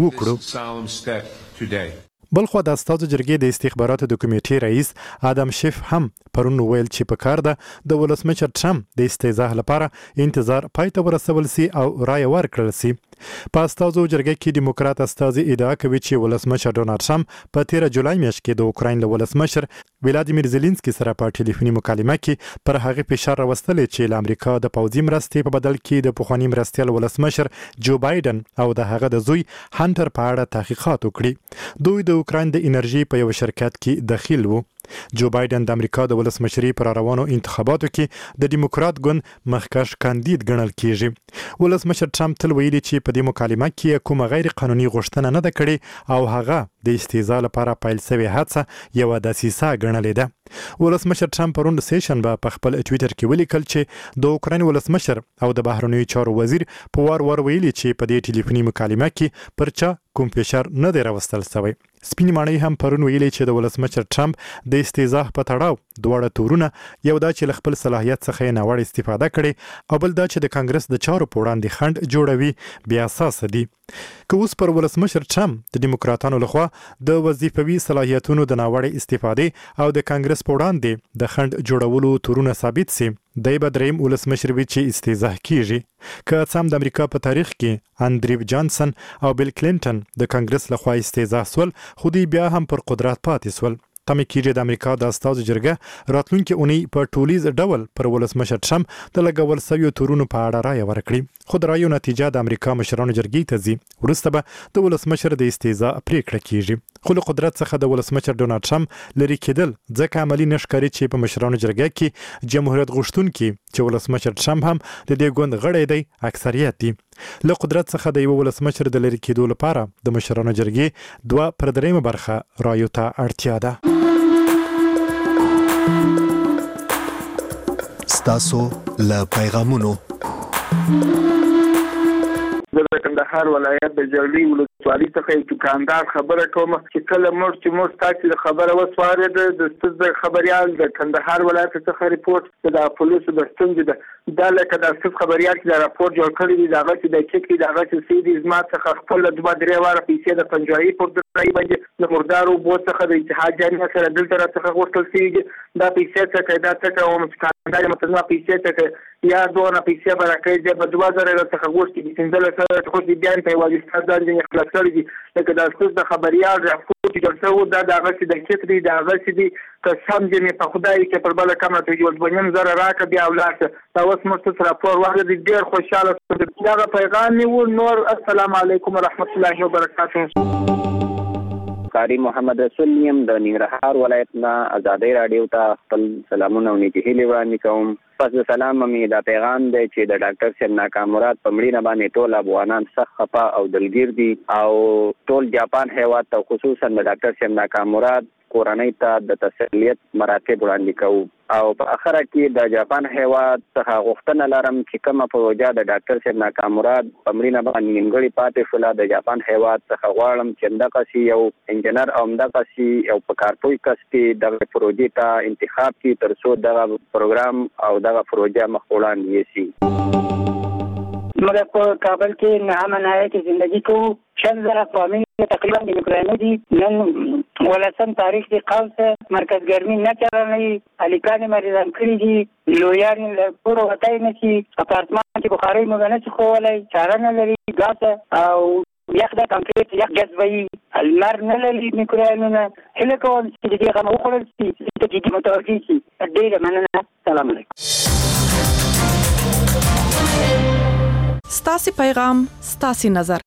وکړو. بلخو د استازو جرګې د استخباراتو د کمیټې رئیس ادم شیف هم پرون ویل چې په کار ده د ولسمشر ټرمپ د استیزا لپاره انتظار پای ته ورسول سي او رائے ورکړل سي. په استازو جرګې کې دیموکرات استازي ادعا کوي چې ولسمشر ډونالډ ټرمپ په تیره جولای میاشت کې د اوکراین له ولسمشر ولادیمیر زيلنسکي سره په ټلیفوني مکالمه کې پر هغه فشار راوستل چې له امریکا د پوځي مرستې په بدل کې د پخوانی مرستیال ولسمشر جو بایدن او د هغه د زوی هانټر په اړه تحقیقات وکړي. دوی د اوکراین د انرژي په یو شرکت کې دخیل وو. جو بایدن د امریکا د ولسمشري پر روانو انتخاباتو کې د دیموکرات ګوند مخکښ کاندید ګڼل کیږي. ولسمشر ټرمپ تل ویلي چې په دې مکالمه کې کومه غیر قانوني غوښتنه نه ده کړې او هغه د استیزا لپاره پیل شوی هڅه یو دسیسه ګڼلې ده. ولسمشر ټرمپ پرون سیشن په خپل ټوئیټر کې ولیکل چې د اوکراین ولسمشر او د بهرنیو چارو وزیر په وار ور ویلي چې په دې ټلیفوني مکالمه کې پر چا کوم فشار نه دی راوستل شوی. سپین ماڼۍ هم پرون ویلي چې د ولسمشر ټرمپ د استیزا په تړاو دواړه تورونه یو دا چې خپل صلاحیت څخه یې ناوړه استفاده کړي او بل دا چې د کانګرس د چارو په وړاندې خنډ جوړوي بیا اساس دي. که اوس پر ولسمشر ټرمپ د دیموکراتانو لخوا د وظیفوي صلاحیتونو د ناوړه استفادې او د کانګرس په وړاندې د خنډ جوړولو تورونه ثابت سي دای به دریم ولسمشر وي چې استیزا کیږي. که څم د امریکا په تاریخ کې اندریو جانسن او بیل کلینټن د کانګرس لخوا استیزا سول خو دوی بیا هم پر قدرت پاتې سول. تمه کیږي د امریکا د استازو جرګه راتلونکي اونۍ په ټولیز ډول پر ولسمشر ټرمپ د لګول شویو تورونو په اړه رائے ورکړي. خو د رایو نتیجه د امریکا مشرانو جرګې ته ځي. وروسته به د ولسمشر د استیزا پریکړه کیږي. خو له قدرت څخه د ولسمشر ډونالډ ټرمپ لري کېدل ځکه عملی نشکاري چې په مشرانو جرګه کې جمهوریت غوښتونکي چې ولسمشر ټرمپ هم د دې ګوند غړی دی اکثریت دي. له قدرت څخه د یو ولسمشر د لري کېدو لپاره د مشرانو جرګې دوه پر دریمه برخه رایو ته اړتیا ده. ستاسو له پیغامونو د کندهار ولایت د جلبي ولسوالۍ څخه یو دکاندار خبره کوم چې کله موږ چې موږ تاسو د خبره وسواره د ستاسو خبريال د کندهار ولایت څخه ریپورت د پولیسو د ستنج د د لکه د ستاسو خبريال چې د راپور جوړ کړی دی دغه چې د چک دی دغه چې سیدي زما څخه خپل د دوه درې واره پیسې د پنځایي پر درای باندې د مردارو بو څخه د اتحاد جامع سره دلته راڅخه غوښتل شي دا پیسې څخه دا څخه او مستقندای متنه پیسې څخه یا دوه پیسې برکې د دوه زره څخه غوښتي د څنګه سره خو دې بیان په واجب ستاسو د خلاص کړی دي لکه د ستاسو د خبريال راپور چې جوړ دا دغه چې د چک دی دغه چې دی قسم دې په خدای کې پر بل کمره ته جوړ بنیم زره راکه بیا اولاد دا اوس مستر راپور واغې دې ډېر خوشاله ستاسو دا پیغام نیو نور السلام علیکم ورحمت الله وبرکاته. قاری محمد رسول نیم د ننګرهار ولایت نه آزادۍ رادیو ته خپل سلامونه او نیکی هیلې وړاندې کوم. پس د سلام مې دا پیغام دی چې د ډاکټر صاحب ناکام مراد په مړینه باندې ټول افغانان سخت خفه او دلګیر دي او ټول جاپان هیواد ته خصوصا د ډاکټر صاحب ناکام مراد کورنۍ ته د تسلیت مراتب وړاندې کوو او په اخره کې د جاپان هیواد څخه غوښتنه لرم چې کومه پروژه د ډاکټر صاحب ناکام مراد په مړینه باندې نیمګړې پاتې شوله د جاپان هیواد څخه غواړم چې همدغسې یو انجینر او همدغسې یو په کارپوی کس کې دغه پروژې ته انتخاب کړي تر څو دغه پروګرام او دغه پروژه مخ وړاندې یوسي. موږ په کابل کې نهم نهایه کې زندگی کوو. شل زره فامیل تقریبا د اوکراینو دي. نن ولسم تاریخ دی قوس مرکز ګرمي نه چلنی الیکان مریضان کړی دي لویان له پورو وتای نشي اپارتمان کې بخاري موږ نه څه کولای چاره نه لري ګاز او یخ د کانکریټ یخ جذبوي المر نه لري میکروبونه هله کوم چې دې هغه وخورل شي چې دې متوجي شي ډېر مننه سلام علیکم ستاسو پیغام ستاسو نظر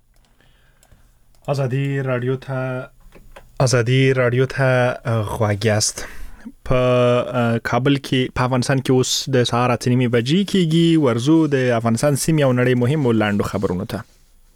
ازادي رادیو ته ازادي رادیو ته غواګیاست په کابل کې په افغانستان کې اوس د سهار اته نیمې بجې کېږي ورزو د افغانستان سیمې او نړۍ مهمو لاندو خبرونو ته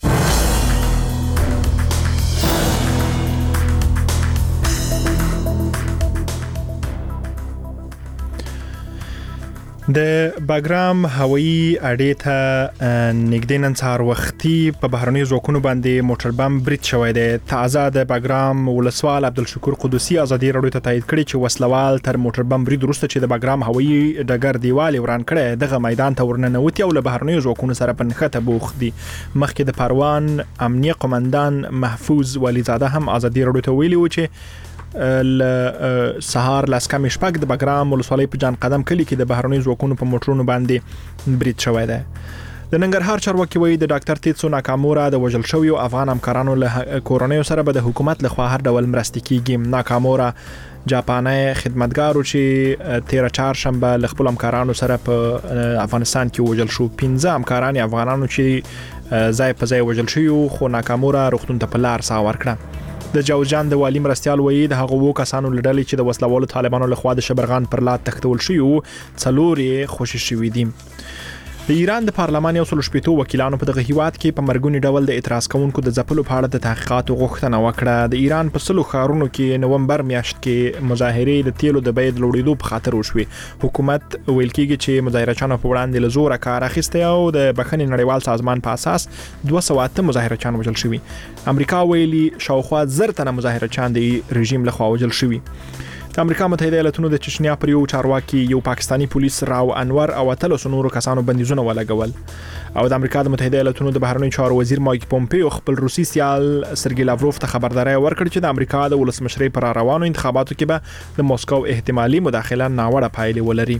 د باګرام هوایی اډې ته نږدې نن سهار وختي په بهرنیو ځواکونو باندې موټر بم برید شوی دی. تازه د باګرام ولسوال عبدالشکور قدوسی ازادي راډیو ته تایید کړی چې وسلوال تر موټر بم برید وروسته چې د باګرام هوایی ډګر دیوال وران کړی دغه میدان ته ورننوتی او له بهرنیو ځواکونو سره په نښته بوخت دي. مخکې د پروان امنیه قومندان محفوظ ولیزاده هم ازادي راډیو ته ویلي و چې ل سهار لاسکم شپږ د باګرام ولسوالۍ په جان قدم کلی کې د بهرنیو ځواکونو په موټرونو باندې برید شوی دی. د ننګرهار چارواکي وایي د ډاکټر تیتسو ناکامورا د وژل شویو افغان همکارانو له کورنیو سره به د حکومت لخوا هر ډول مرستې کیږي. ناکامورا جاپاني خدمتګارو چې تیره چهارشنبه له خپل همکارانو سره په افغانستان کې وژل شو. پنځه همکاران افغانانو چې ځای په ځای وژل شوی خو ناکامورا روغتون ته په لار سا ورکړه. د جوزجان د والی مرستيال وایي د هغو وو کسانو لړلې چې د وسلوالو طالبانو لخوا د شبرغان پر لات تختول شوی وو څلور یې خوشی شوی دي. د ایران د پارلمان یو سل شپږ وکیلانو په دغه هیواد کې په مرګونی ډول د اعتراض کوونکو د ځپلو په اړه د تحقیقاتو غوښتنه وکړه. د ایران په سلو ښارونو کې نومبر میاشت کې مظاهرې د تیلو د بیې د لوړېدو په خاطر وشوي. حکومت ویل کېږي چې مظاهرچیانو په وړاندې له زوره کار اخیستی او د بخښنې نړیوال سازمان په اساس دوه سوه اته مظاهرچیان وژل شوي. امریکا ویلي شاوخوا زر تنه مظاهرچیان د رژیم لخوا وژل شوي. د امریکا متحده ایالاتونو د چچنیا پر یو چارواکي یو پاکستانی پولیس راو انور او اتلس نورو کسانو بندیزونه ولګول. او د امریکا د متحده ایالاتونو د بهرنیو چارو وزیر مایک پومپیو خپل روسي سیال سرګی لاوروف ته خبرداري ورکړه چې د امریکا د ولسمشرۍ پر روانو انتخاباتو کې به د موسکو احتمالي مداخله ناوړه پایلې ولري.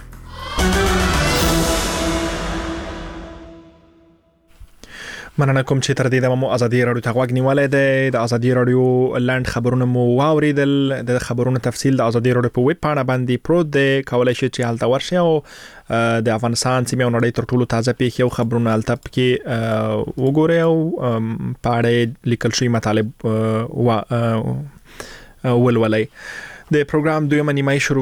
مننه کوم چې تر دې دمو ازادي راډیو ته غوږ نیولای دی. د ازادي راډیو لاند خبرونه مو واوریدل. د خبرونو تفصیل د ازادي راډیو په ویب پاڼه باندې پروت دی. کولای شئ چې هلته ورشئ او د افغانستان سیمې او نړۍ تر ټولو تازه پیښې او خبرونه هلته کې وګورئ او په اړه لیکل شوي مطالب ولولئ. د پروګرام دویمه نیمایي شروع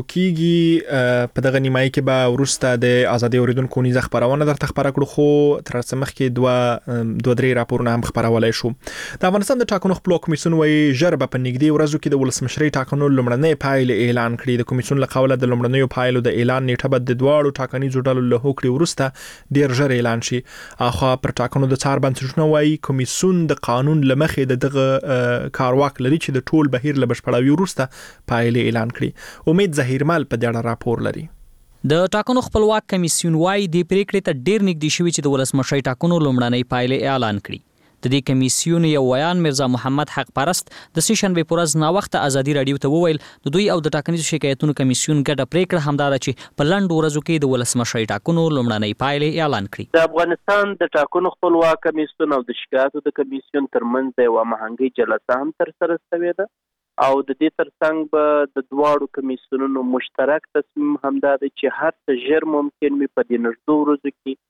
کیږي. په دغه نیمایي کې به وروسته د ازادي اوریدونکو نیزه خبرونه درته خبره کړو خو تر څه مخکې دوه دوه درې راپورونه هم خبرولای شو. د افغانستان د ټاکنو خپلواک کمیسیون وایي ژر به په نږدې ورځو کې د ولسمشرۍ ټاکنو لومړنۍ پایلې اعلان کړي. د کمیسیون له قوله د لومړنیو پایلو د اعلان نیټه به د دواړو ټاکنیزو ډلو له هوکړې وروسته ډیر ژر اعلان شي. اخو پر ټاکنو د څار بنسټونه وایي کمیسیون د قانون لمخې د دغه کارواک لري چې د ټول بهیر له بشپړاوي وروسته پایلې اعلان کړي. امید ظهیرمل په دې اړه راپور لري. د ټاکنو خپلواک کمیسیون وايي د پریکړې ته ډیر نږدې شوی چې د ولسمشرۍ ټاکنو لومړنۍ پایلې اعلان کړي. د دې کمیسیون یو ویان مرزا محمد حق پرست د سې شنبه پورز نا وخت ازادي راډیو ته وویل د دوی او د ټاکنیزو شکایتونو کمیسیون ګډه پریکړه همدا ده چې په لاندو ورځو کې د ولسمشرۍ ټاکنو لومړنۍ پایلې اعلان کړي. د افغانستان د ټاکنو خپلواک کمیسیون او د شکایتونو د کمیسیون ترمنځ د یو مهنګي جلسه هم تر سره شوې ده او د دې ترڅنګ به د دواړو کمیسیونونو مشترک تصمیم همدا دی چې هر څه ژر ممکن وي په دې نږدې ورځو کې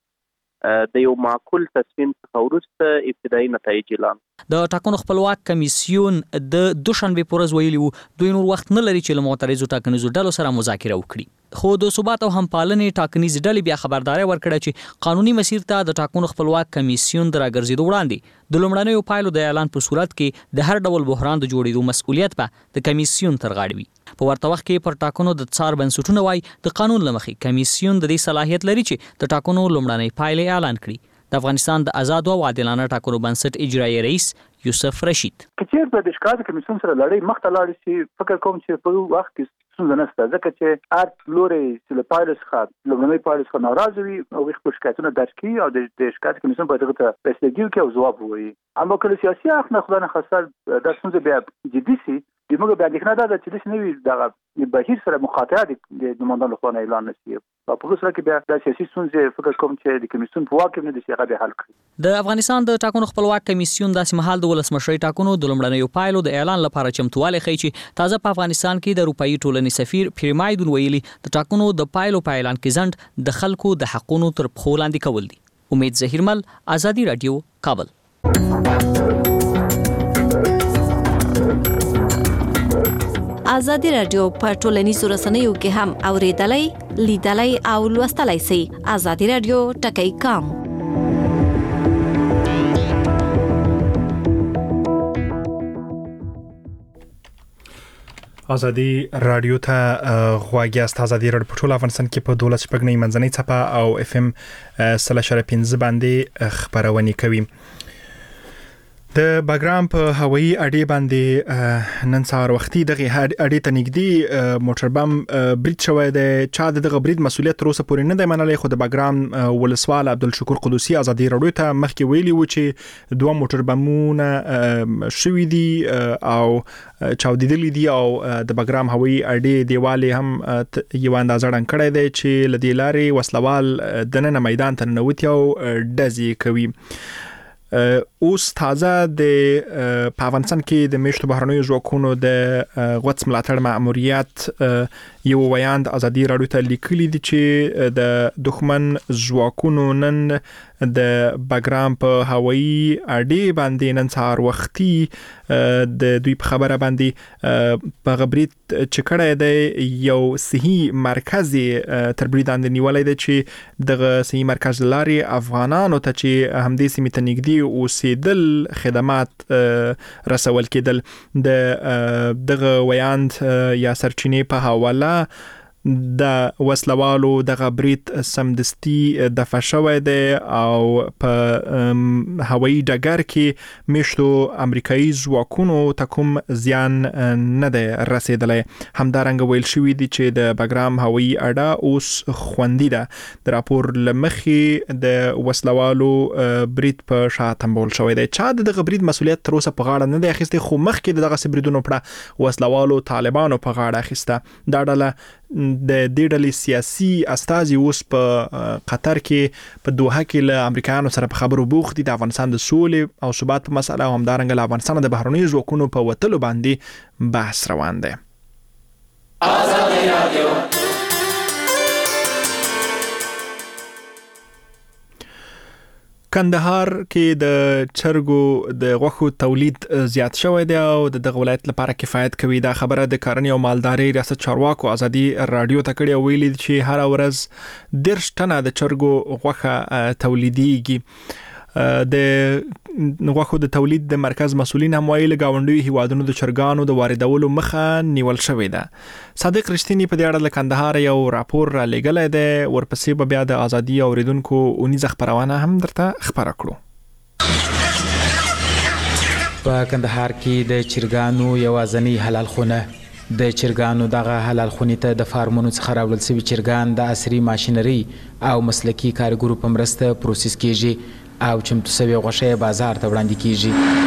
د یو معقول تصمیم څخه وروسته ابتدایي نتایج اعلان. د ټاکنو خپلواک کمیسیون د دوشنبه پورز ویلي وو دوی نور وخت نه لري چې له معترضو ټاکنیزو ډلو سره مذاکره وکړي. خو د ثبات او همپالنې ټاکنیز ډلې بیا خبرداري ورکړه چې قانوني مسیر ته د ټاکنو خپلواک کمیسیون دراګرځېدو وړاندې د لومړنیو پایلو د اعلان په صورت کې د هر ډول بحران د جوړېدو مسؤلیت به د کمیسیون تر غاړه وي. په ورته وخت کې پر ټاکنو د څار بنسټونه وایي د قانون لمخې کمیسیون د دې صلاحیت لري چې د ټاکنو لومړنۍ پایلې اعلان کړي. د افغانستان د آزاد او عادلانه ټاکنو بنسټ اجرایي رئیس یوسف رشید کچیر په د شکایت کمیسیون سره لړۍ مخته لاړ شي فکر کوم چې په وخت کې څنګه نسته ځکه چې ارت لوري چې له پایلې څخه لومړنۍ پایلې څخه ناراضه وي او خپل شکایتونه درج کړي او د شکایت کمیسیون په دغه ته رسیدګي کوي او ځواب وایي. اما کله سیاسي اخ نه خدای نه خاصه د څنګه بیا جدي سي دغه بیا د کنه دا چې د نوې دغه بهیر سره مخاطره د نمائندانو لخوا اعلان نشي په پروسه کې بیا د سیاسي ستونزې فکر کوم چې د کمیسیون په واک کې نه دي چې هغه حل کړي. د افغانستان د ټاکنو خپلواک کمیسیون د سیمهال د ولسمشری ټاکنو د لومړنیو پایلو د اعلان لپاره چمتووالی ښیي چې تازه په افغانستان کې د اروپאי ټولنې سفیر پیرمایدون ویلي د ټاکنو د پایلو په اعلان کې ځنډ د خلکو د حقونو تر پښو لاندې کول دي. امید ظهیرمل، آزادی رادیو، کابل. آزادی رادیو په ټولنیزو رسنیو کې هم اوریدلای، لیدلای او لوستلای شئ. آزادی رادیو ټکی کام. آزادی رادیو ته غواړی است. آزادی رادیو په ټول افغانستان کې په دولس شپږنۍ منځنۍ څپه او اف ام سل شر پنځه باندې خبرونه کوي. د باګرام په هوایي اډې باندې نن سهار وختي دغه اډې ته نږدې موټر بم برید شوی دی. چا دغه برید مسولیت تر اوسه پورې نه دی منلی، خو د باګرام ولسوال عبدالشکور قدوسي آزادي رادیو ته مخکې ویلي و چې دوه موټر بمونه شوي دي او چاودیدلي دي او د باګرام هوایي اډې دیوال هم یو اندازه ړنګ کړی دی چې له دې لارې وسلوال دننه میدان ته ننوتي او ډزې کوي. اوس تازه د په افغانستان کې د میشتو بهرنیو ځواکونو د غوڅ ملاتړ مأموریت یو ویاند آزادي رادیو ته لیکلي دي چې د دښمن ځواکونو نن د باګرام په هوایي اډې باندې نن سهار وختي د دوی په خبره باندې په غبرید چې کړی دی یو صحي مرکز تر برید لاندې نیولی دی چې دغه صحي مرکز لارې افغانانو ته چې همدې سیمې ته نږدې اوسېدل خدمات رسول کېدل. د دغه ویاند یا سرچینې په حواله د وسلوالو دغه برید سمدستي دفع شوی دی او په هوایي ډګر کې میشتو امریکایي ځواکونو ته کوم زیان نه دی رسیدلی. همدارنګه ویل شوي دي چې د باګرام هوایي اډه اوس خوندي ده. د راپور له مخې د وسلوالو برید په شا تنبول شوی دی. چا دغه برید مسولیت تر اوسه په غاړه نه دی اخیستی، خو مخکې دغه بریدونو پړه وسلوالو طالبانو په غاړه اخیسته. دا ډله د دې ډلې سیاسي استازي اوس په قطر کې په دوحه کې له امریکایانو سره په خبرو بوخت دي د افغانستان د سولې او ثبات په مسله او همدارنګه له افغانستان د بهرنیو ځواکونو په وتلو باندې بحث روان دی. آزادي رادیو کندهار کې د چرګو د غوښو تولید زیات شوی دی او د دغه ولایت لپاره کفایت کوي. دا خبره د کرنې او مالدارۍ ریاست چارواکو آزادي رادیو ته کړې او ویلي چې هر ورځ دېرش ټنه د چرګو غوښه تولیدېږي. د غوښو د تولید د مرکز مسؤلین هم ویلي ګاونډیو هیوادونو د چرګانو د واردولو مخه نیول شوې ده. صادق رښتینی په دې اړه له کندهار یو راپور را لېږلی دی. ورپسې به بیا د آزادي اوریدونکو اونیزه خپرونه هم درته خپره کړو. په کندهار کې د چرګانو یوازینی حلال خونه د چرګانو دغه حلال خونې ته د فارمونو څخه راوړل شوي چرګان د عصري ماشینري او مسلکي کارګرو په مرسته پروسس کیږي او چمتو شوې غوښه بازار ته وړاندې کیږي.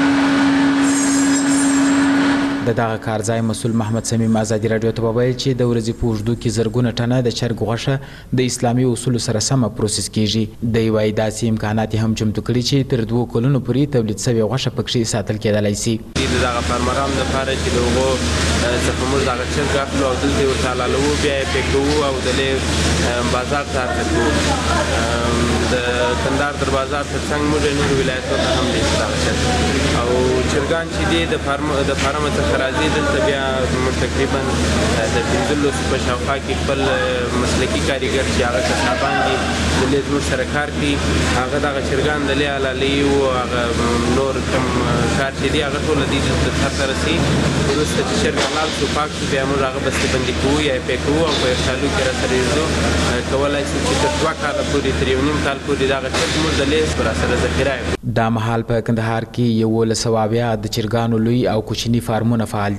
د دغه کارځای مسؤل محمد سمیم آزادي رادیو ته وویل چې د ورځې په اوږدو کې زرګونه ټنه د چرګ غوښه د اسلامي اصولو سره سمه پروسس کیږي. د یوه داسې امکانات هم چمتو کړي چې تر دوو کلونو پورې تولید شوې غوښه پکې ساتل کېدلی شي. د دغه فارمرانو لپاره چې د هغو څخه موږ دغه چرګ اخلو او دلته یې ورته حلالوو، بیا یې پیک کوو او دلې بازار ته عرضه کوو. د کندهار تر بازار تر څنګ موږ نورو ولایتونو ته هم لیږو دغه چرګ او چرګان چې دي د فارمه څخه راځي دلته بیا موږ تقریبا د پنځلسو په شاوخوا کې خپل مسلکي کارګر چې هغه کسابان دي دلې زموږ سره کار کوي، هغه دغه چرګان دلې حلالوي او هغه نور کوم کار چې دي هغه ټول دي د سر ته رسي. وروسته چې چرګ حلال شو پاک شو بیا موږ هغه بستې بندي کوو یا یې پیک کوو او په یو شالو کې راسره یږدو. کولی شو چې تر دوه کاله پورې تر یو نیم کال پورې دغه چرګ موږ دلې راسره ذخیره کړو. دا مهال په کندهار کې یولس سوه اویا د چرګانو لوی او کوچني فارمونه فعال دي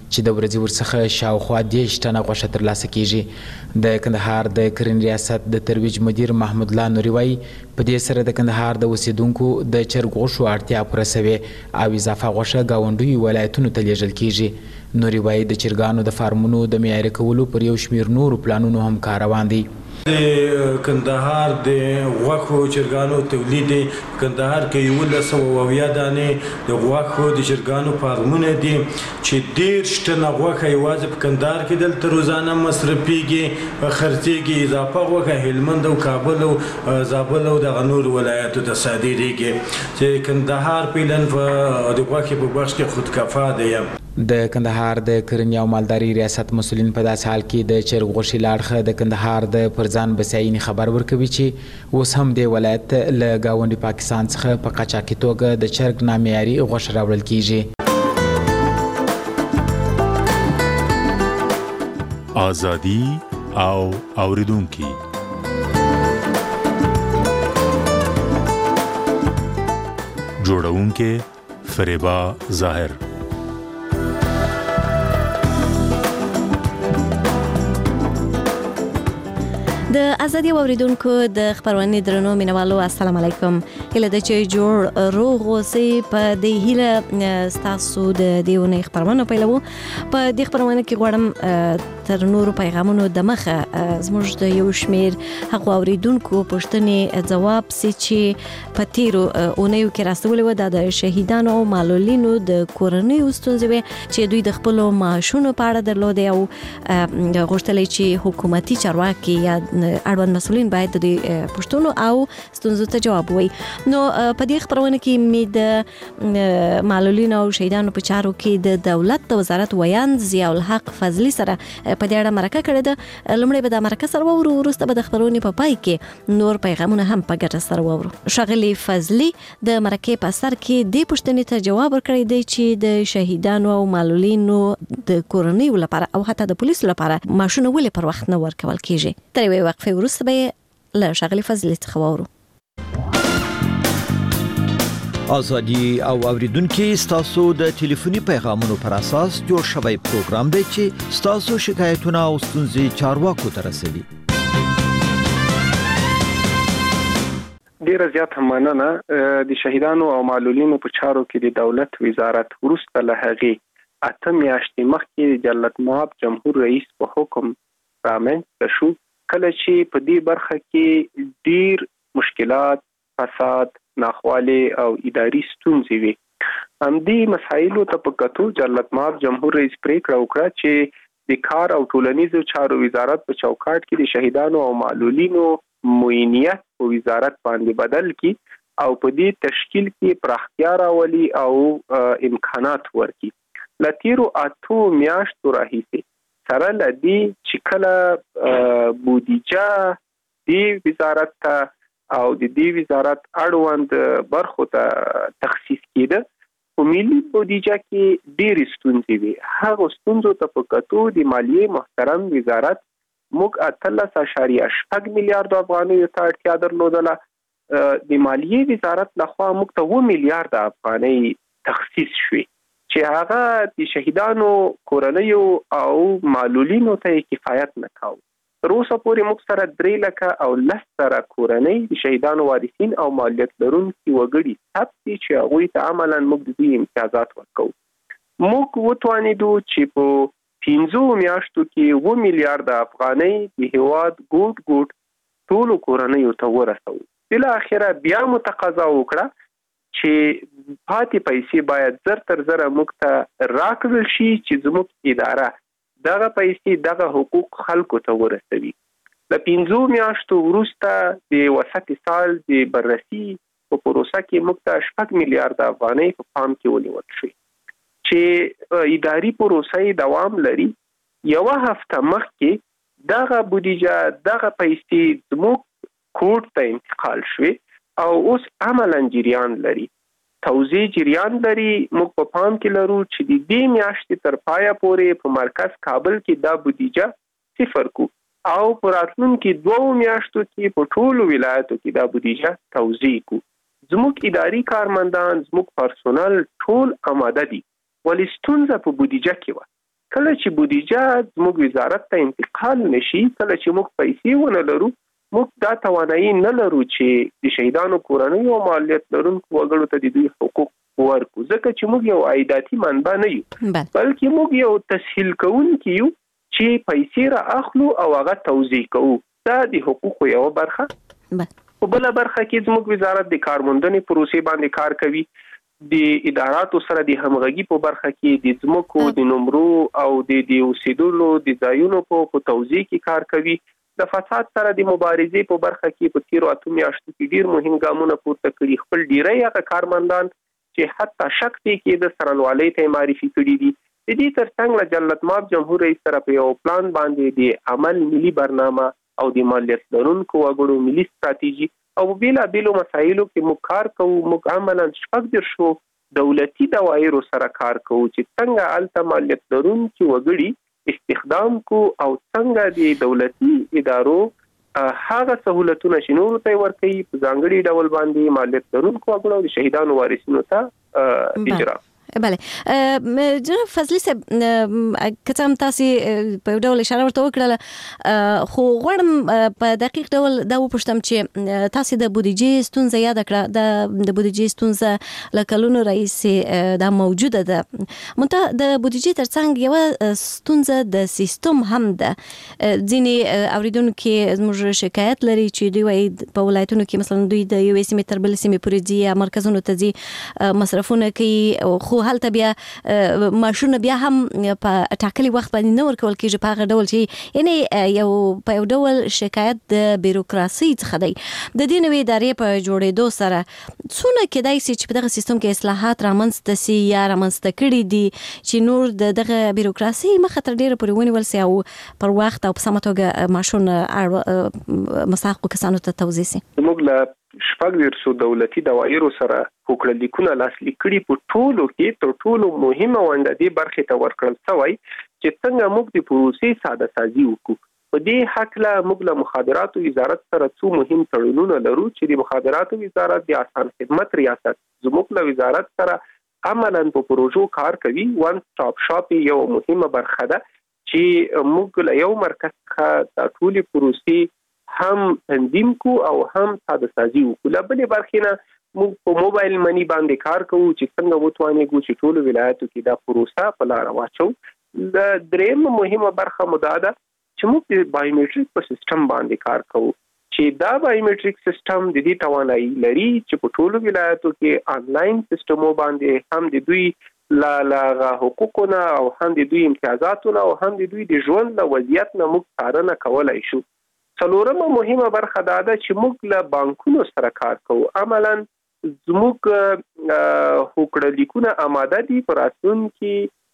چې د ورځې ورڅخه شاوخوا دېرش ټنه غوښه ترلاسه کیږي. د کندهار د کرنې ریاست د ترویج مدیر محمود الله نوري وایي په دې سره د کندهار د اوسیدونکو د چرګ غوښو اړتیا پوره سوې او اضافه غوښه ګاونډیو ولایتونو ته لیږل کیږي. نوري وایي د چرګانو د فارمونو د معیاري کولو پر یو شمېر نورو پلانونو هم کار روان دی. د کندهار د غوښو چرګانو تولید کندهار کې یولس سوه اویا دانې د غوښو د چرګانو فارمونه دي چې دېرش ټنه غوښه یوازې په کندهار کې دلته روزانه مصرفیږي خرڅیږي. اضافه غوښه هلمند او کابل او زابل او دغه نورو ولایاتو ته صادریږي چې کندهار پیلن په د غوښې په بخش کې خودکفا دی. د کندهار د کرنې او مالداري ریاست مسولین په داسې حال کې د چرګ غوښې له اړخه د کندهار د پرځان بسیاینې خبر ورکوي چې اوس هم د ولایت له ګاونډي پاکستان څخه په قاچاقي توګه د چرګ نامعیاري غوښه راوړل کیږي. ازادي او اوریدونکي جوړونکي فریبا ظاهر. د ازادي اوریدونکو د خبرونه درنو مینوالو السلام علیکم. هله د چې جوړ روغ اوسې په دې هله ستاسو د دیونه خبرونه پیلو. په دې خبرونه کې غواړم تر نورو پیغامونو د مخه زموږ د یو شمیر حق اوریدونکو پوښتنې ځواب سي چې په تیرو اونیو کې راستول و د شهیدانو او معلولینو د کورنۍ ستونزې چې دوی د خپل معاشونو په اړه درلودي او غوښتل چې حکومتي چارواکي یا اړوند مسؤلین باید د پښتون او ستونزو ته جواب وایي. نو په دې خبرونه کې می د معلولین او شهیدانو په چارو کې د دولت د وزارت ویان ضیاء الحق فضلی سره په دې اړه مرکه کړې ده. لومړی به د مرکه سره وورو وروسته به د خبرونې په پای کې نور پیغامونه هم په ګډه سره وورو. ښاغلي فضلی د مرکه په سر کې د پښتنې ته جواب ورکړی دی چې د شهیدانو او معلولینو د کورنۍ لپاره او حتی د پولیسو لپاره معاشونه ولې پر وخت نه ورکول کیږي. تر یوې وقفې وروسته به له ښاغلي فضلی څخه واورو. ازادي او اوریدونکو ستاسو د ټلیفوني پیغامونو پر اساس جوړ شوی پروګرام دی چې ستاسو شکایتونه او ستونزې چارواکو ته رسوي. ډیره زیاته مننه. د شهیدانو او معلولینو په چارو کې د دولت وزارت ورسته له هغې اته میاشتې مخکې جلالت مآب جمهور رئیس په حکم رامنځته شو کله چې په دې برخه کې ډیر مشکلات، فساد، ناخوالي او اداري ستونزې وي. همدې مسایلو ته په کتو جلالت مآب جمهور رئیس پریکړه وکړه چې د کار او ټولنیزو چارو وزارت په چوکاټ کې د شهیدانو او معلولینو معینیت په وزارت باندې بدل کی او په دې تشکیل کې پراختیا راولي او امکانات ورکړي. لتیرو اتو میاشتو راهیسې سره لدی چې کله بودیجه دی وزارت ته او د دې وزارت اړوند برخو ته تخصیص کېده په ملي بودیجه کې ډېرې ستونزې وي. هغه ستونزو ته په کتو د مالیې محترم وزارت موږ اتلس اعشاریه شپږ میلیارډ افغانیو ته اړتیا درلودله. د مالیې وزارت لخوا موږ ته اووه میلیارډ افغانۍ تخصیص شوې چې هغه د شهیدانو کورنیو او معلولینو ته کفایت نه کاوه. تر اوسه پورې موږ سره درې لکه او لس زره کورنۍ د شهیدانو وارثین او مالیت لرونکي وګړي ثبت دي چې هغوی ته عملاً موږ د دوی امتیازات ورکوو. موږ وتوانېدو چې په پنځو میاشتو کې اووه میلیارډ افغانۍ د هیواد ګوټ ګوټ ټولو کورنیو ته ورسوو. بالاخره بیا مو تقاضا وکړه چې پاتې پیسې باید زر تر زره موږ ته راکړل شي چې زموږ اداره دغه پیسې دغه حقوق خلکو ته ورسوي. له پنځو میاشتو وروسته د وسط سال د بررسي په پروسه کې موږ ته شپږ میلیارډ افغانۍ په پام کې ونیول شوې چې اداري پروسه دوام لري. یوه هفته مخکې دغه بودیجه دغه پیسې زموږ کوټ ته انتقال شوې او اوس عملاً جریان لري. توزیع جریان لري. موږ په پام کې لرو چې د دې میاشتې تر پایه پورې په مرکز کابل کې دا بودیجه صفر کو او په راتلونکي دوو میاشتو کې په ټولو ولایتو کې دا بودیجه توزیع کو. زموږ اداري کارمندان، زموږ پرسونل ټول آماده دي. ولې ستونزه په بودیجه کې وه کله چې بودیجه زموږ وزارت ته انتقال نشي، کله چې موږ پیسې ونه لرو، موږ دا توانایي نه لرو چې د شهیدانو کورنۍ او مالیت لرونکو وګړو ته د دوی حقوق ورکو، ځکه چې موږ یو عایداتي منبع نه یو، بلکې موږ یو تسهیل کوونکی یو چې پیسې را اخلو او هغه توزیع کوو. دا د حقوقو یو برخه. په بل برخه کې زموږ وزارت د کارموندنې پروسې باندې کار کوي، د اداراتو سره د همغږي په برخه کې د ځمکو د نمرو او د د اوسېدلو د ځایونو په توزیع کې کار کوي. د فساد سره د مبارزې په برخه کې په تیرو اتو میاشتو کې ډیر مهم ګامونه پورته کړي. خپل ډیری هغه کارمندان چې حتی شک دی کې د سرنوالۍ ته معرفي کړي دي. د دې ترڅنګ له جلالت مآب جمهور رئیس سره په یو پلان باندې د عمل ملي برنامه او د مالیت لرونکو وګړو ملي ستراتیژي او بیلا بیلو مسایلو کې موږ کار کوو. موږ عملاً شپږ دیرشو دولتي دواایرو سره کار کوو چې څنګه هلته مالیت لرونکي وګړي استخدام کو او څنګه د دولتي ادارو هغه سہولتونه چې نورو ته ورکوي په ځانګړي ډول باندې مالیت لرونکو وګړو د شهیدانو وارثینو ته اجرا. بله جناب فضلي صاحب، که څه هم تاسې په یو ډول اشاره ورته وکړله، خو غواړم په دقیق ډول دا وپوښتم چې تاسې د بودیجې ستونزه یاده کړه. د بودیجې ستونزه له کلونو راهیسې دا موجوده ده، منتها د بودیجې ترڅنګ یوه ستونزه د سیستم هم ده. ځینې اوریدونکي زموږ شکایت لري چې دوی وایي په ولایتونو کې مثلا دوی د یوې سیمې تر بلې سیمې پورې ځي یا مرکزونو ته ځي، مصرفونه کوي، خو هلته بیا ماشونه بیا هم په ټاکلي وخت باندې نه ورکول کېږي په هغه ډول چې یعنی یو په یو ډول شکایت د بیروکراسي څخه دی. د دې نوې ادارې په جوړېدو سره څونه کېدای شي چې په دغه سیستم کې اصلاحات رامنځته سي یا رامنځته کړي دي چې نور د دغه بیروکراسي مخه تر ډېره پورې ونیول سي او پر وخت او په سمه توګه ماشونه مستحقو کسانو ته توزیع سي؟ موږ له شپږ دیرشو دولتي دواایرو سره هوکړلیکونه لاسلیک کړي. په ټولو کې تر ټولو مهمه ونډه دې برخې ته ورکړل شوی چې څنګه موږ د پروسې ساده سازي وکړو. په دې حق له موږ له مخابراتو وزارت سره څو مهم تړونونه لرو چې د مخابراتو وزارت د آسان خدمت ریاست زموږ له وزارت سره عملاً په پروژو کار کوي. وان سټاپ شاپ یو مهمه برخه ده چې موږ له یو مرکز څخه د ټولې پروسې هم تنظیم کو او هم ساده سازي وکړو. له بلې برخې نه موږ په موبایل منی باندې کار کوو چې څنګه وتوانېږو چې ټولو ولایتو کې دا پروسه په لاره واچو. د دریم مهمه برخه مو دا ده چې موږ د بایومټریک په سیستم باندې کار کوو چې دا بایومټریک سیستم د دې توانایي لري چې په ټولو ولایتو کې آنلاین سیستمو باندې هم د دوی لا لا حقوقونه او هم د دوی امتیازاتونه او هم د دوی د ژوند د وضعیت نه موږ څارنه کولای شو. څلورمه مهمه برخه دا ده چې موږ له بانکونو سره کار کوو. عملاً زموږ هوکړلیکونه آماده دي، په راتلونکي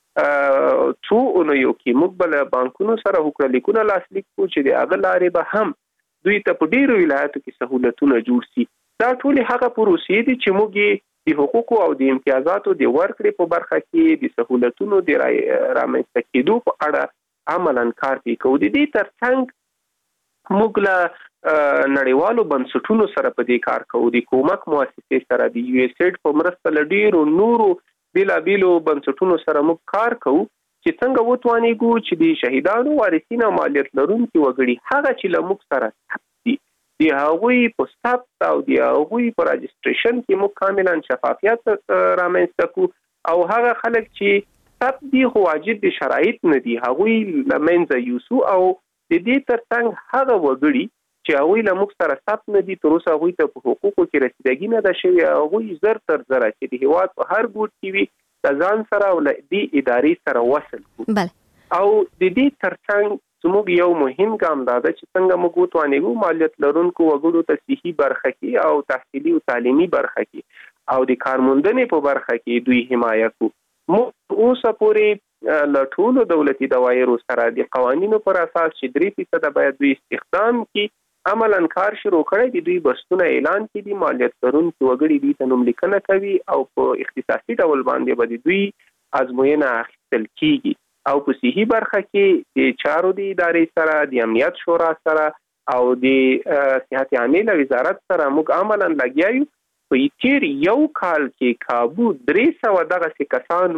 څو اونیو کې موږ به له بانکونو سره هوکړلیکونه لاسلیک کړو چې د هغه لارې به هم دوی ته په ډیرو ولایتو کې سہولتونه جوړ شي. دا ټول هغه پروسې دي چې موږ د حقوقو او د امتیازاتو د ورکړې په برخه کې د سہولتونو د رامنځته کېدو په اړه عملاً کار کوو. د دې ترڅنګ موږ له نړیوالو بنسټونو سره په دې کار کوو. د کومک مؤسسې سره د یو ایس ایډ په مرسته له ډیرو نورو بیلا بیلو بنسټونو سره موږ کار کوو چې څنګه وتوانېږو چې د شهیدانو وارثین او مالیت لرونکي وګړي هغه چې له موږ سره ثبت دي د هغوی په ثبت او د هغوی په راجستریشن کې موږ کاملا شفافیت رامنځته کړو او هغه خلک چې ثبت دي خو واجب دي شرایط نه دي هغوی له منځه یوسو او د دې ترڅنګ هغه وګړي چې هغوی له موږ سره ثبت نه دي تر اوسه هغوی ته په حقوقو کې رسیدګي نه ده شوې، هغوی زر تر زره چې د هیواد په هر ګوټ کې وي د ځان سره او له دې ادارې سره وصل کړو. او د دې ترڅنګ زموږ یو مهم ګام دا ده چې څنګه موږ وتوانېږو مالیت لرونکو وګړو ته صحي برخه کې او تحصیلي او تعلیمي برخه کې او د کارموندنې په برخه کې دوی حمایت کړو. موږ اوسه پورې له ټولو دولتي دواایرو سره د قوانینو پر اساس چې درې فیصده باید دوی استخدام کړي عملاً کار شروع کړی. د دوی بستونه اعلان کړي دي، مالیت لرونکي وګړي دوی ته نوملیکنه کوي او په اختصاصي ډول باندې به د دوی ازموینه اخیستل کیږي. او په صحي برخه کې د چارو د ادارې سره د امنیت شورا سره او د صحت عامه له وزارت سره موږ عملاً لګیا یو. په تیر یو کال کې کابو درې سوه دغسې کسان موږ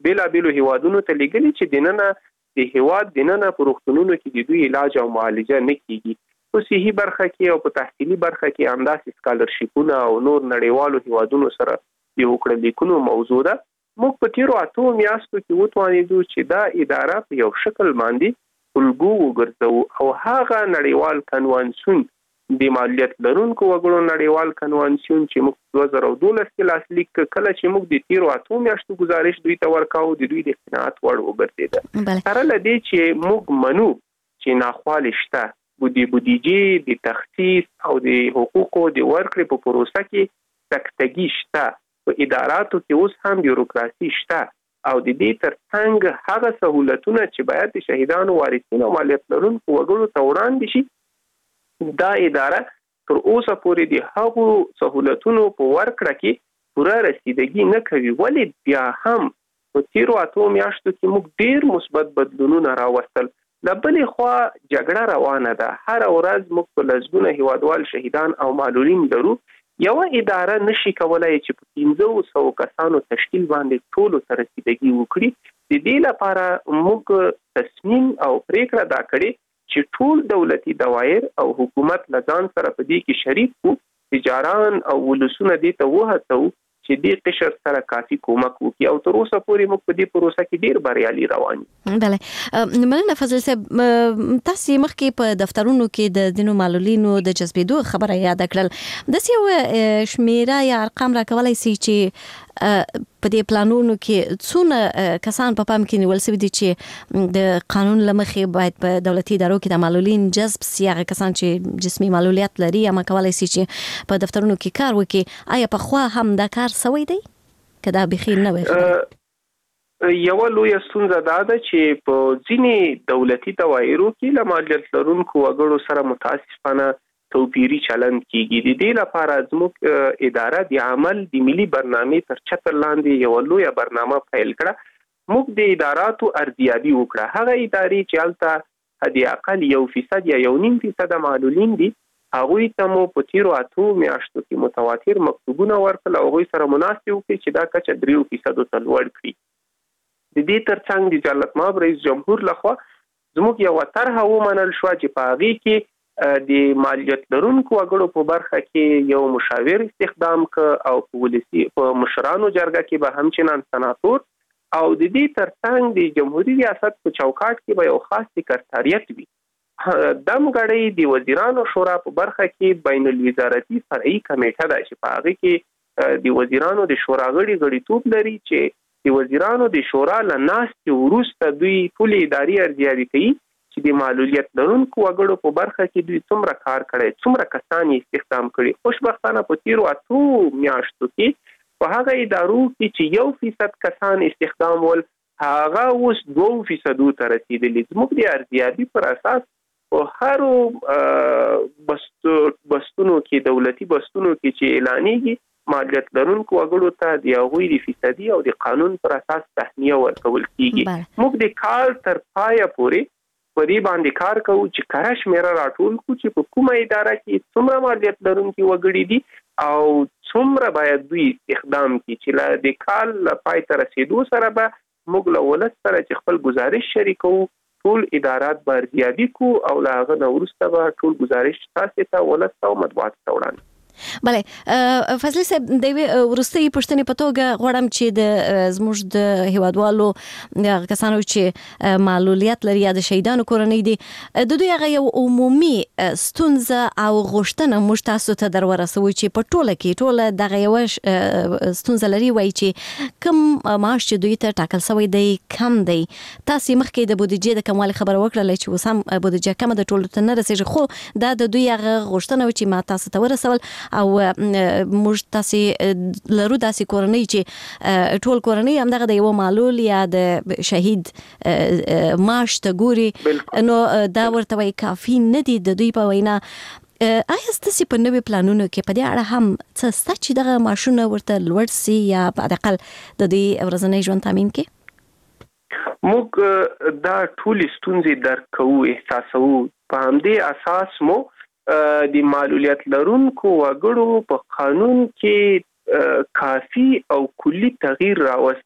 بلا بیلو هیوادونو ته لګلي چې دننه د هیواد دننه په روغتونونو کې د دوی علاج او معالجه نه کیږي. په صحي برخه کې او په تحصیلي برخه کې همداسې سکالرشیپونه او نور نړیوالو هیوادونو سره یو کړلیکونو موضوع ده. موږ په تیرو اتو میاشتو کې وتوانیدو چې دا اداره په یو شکل باندې الګو وګرځو او هغه نړیوال کنوانسیون د مالیت لرونکو وګړو نړیوال کنوانسیون چې موږ دوه زره دولس کې لاسلیک کله چې موږ د تیرو اتو میاشتو گزارش دوی ته ورکاو د دوی د قناعت وړ وګرځیده. سره لدې چې موږ منو چې ناخوالې شته، بودی بودیجې د تخصیص او د حقوقو د ورکړې په پروسه کې سکتګي شته، په اداراتو کې اوس هم بیوروکراسي شته او د دې ترڅنګ هغه سہولتونه چې باید د شهیدانو وارثینو او مالیت لرونکو وګړو ته وړاندې شي، دا اداره تر اوسه پورې د هغو سہولتونو په ورکړه کې پوره رسیدګي نه کوي. ولې بیا هم په تیرو اتو میاشتو کې موږ ډېر مثبت بدلونونه راوستل. لبلې خوا جګړه روانه ده، هر ورځ موږ په لسګونه هیوادوال شهیدان او معلولین لرو. یو اداره نشي کولای چې په پنځه سوه کسانو تشکیل باندې ټولو ته رسیدګي وکړي. د دې لپاره موږ تصمیم او پریکړه دا کړې چې ټول دولتي دوایر او حکومت لزان سره په دې کې شریک وو، تجاران او ولسونه دې ته وهڅو چې دې قشر سره کافي کومک وکړي او تر اوسه پورې موږ په دې پروسه کې ډیر بریالي روان یو. بله مننه فضل صاحب، تاسو مخکې په دفترونو کې د دینو معلولینو د جذبېدو خبره یاد کړل. داسې یو شمیره یا ارقام راکولای شي چې په دې پلانونو کې څونه کسان په پام کې نیول شوي دي چې د قانون له مخې باید په دولتي ادارو کې د معلولین جذب سي، هغه کسان چې جسمي معلولیت لري اما کولای شي چې په دفترونو کې کار وکړي؟ آیا په خوا هم دا کار سوی دی که دا بخیر نه وي؟ یو لوی ستونزه دا ده چې په ځینې دولتي دوایرو کې له مالیت لرونکو وګړو سره متاسفانه توپیری چلند کیږي. د دې لپاره زموږ اداره د عمل د ملي برنامې تر چتر لاندې یو لوی برنامه فایل کړه. موږ د اداراتو ارزیابي وکړه. هغه ادارې چې هلته حد اقل یو فیصد یا یو نیم فیصد معلولین دي، هغوی ته مو په تیرو اتو میاشتو کې متواتر مکتوبونه ورکړل او هغوی سره مناسب وکړي چې دا کچه دریو فیصدو ته لوړ کړي. د دې ترڅنګ د جلالت مآب رئیس جمهور لخوا زموږ یو طرحه ومنل شوه چې په هغې کې د مالیت لرونکو وګړو په برخه کې یو مشاور استخدام ک او په ولسی په مشرانو جرګه کې به همچنان سناتور او د دې ترڅنګ د جمهوریت ریاست په چوکاټ کې به یو خاص سکرټریټ وي. دم غړي د وزیرانو شورا په برخه کې بین الوزارتي فرعي کمیټه ده چې په هغه کې د وزیرانو د شورا غړي غړیتوب لري چې د وزیرانو د شورا له ناستې وروسته دوی ټول اداري ارزیابي کوي چې د معلولیت لرونکو وګړو په برخه کې دوی څومره کار کړی، څومره کسان یې استخدام کړي. خوشبختانه په تیرو اتو میاشتو کې په هغه ادارو کې چې یو فیصد کسان استخدام ول، هغه اوس دوه فیصدو ته رسیدلي. زموږ د ارزیابي پر اساس په هرو بستونو کې دولتي بستونو کې چې اعلانېږي مالیت لرونکو وګړو ته د هغوی د فیصدي او د قانون پر اساس تهنیه ورکول کیږي. موږ د کال تر پایه پورې په دې باندې کار کوو چې کره شمیره راټول کړو چې په کومه اداره کې څومره مالیت لرونکي وګړي دي او څومره باید دوی استخدام کړي چې له د کال پای ته رسیدو سره به موږ له ولس سره چې خپل گزارش شریکو، ټول ادارات به ارزیابي کوو او له هغه نه وروسته به ټول گزارش تاسو ته ولس او مطبوعات ته وړاندې. بله فضل صاحب، د وروستۍ پوښتنې په توګه غواړم چې د زموږ د هیوادوالو د کسانو چې معلولیت لري یا د شهیدانو کورنۍ دي، د دوی هغه یو عمومي ستونزه او غوښتنه موږ تاسو ته در ورسوي چې په ټوله کې ټوله دغه یوه ستونزه لري، وایي چې کم معاش چې دوی ته ټاکل شوی دی کم دی. تاسو مخکې د بودیجې د کموالي خبره وکړله چې اوس هم بودیجه کمه د ټولو ته نه رسیږي، خو دا د دوی هغه غوښتنه و چې ما تاسو ته ورسول او موږ تاسو لرو داسې کورنۍ چې ټول کورنۍ همدغه د یو معلول یا د شهید معاش ته ګوري، نو دا ورته وایي کافي نه دي د دوی په وینا. آیا ستاسو په نوې پلانونو کې په دې اړه هم څه شته چې دغه معاشونه ورته لوړ سي یا په حداقل د دې ورځنی ژوند تامین کې؟ موږ دا ټول ستونزې درک کوو، احساسوو. په همدې اساس مو د معلولیت لرونکو وګړو په قانون کې کافي او کلی تغییر راوسته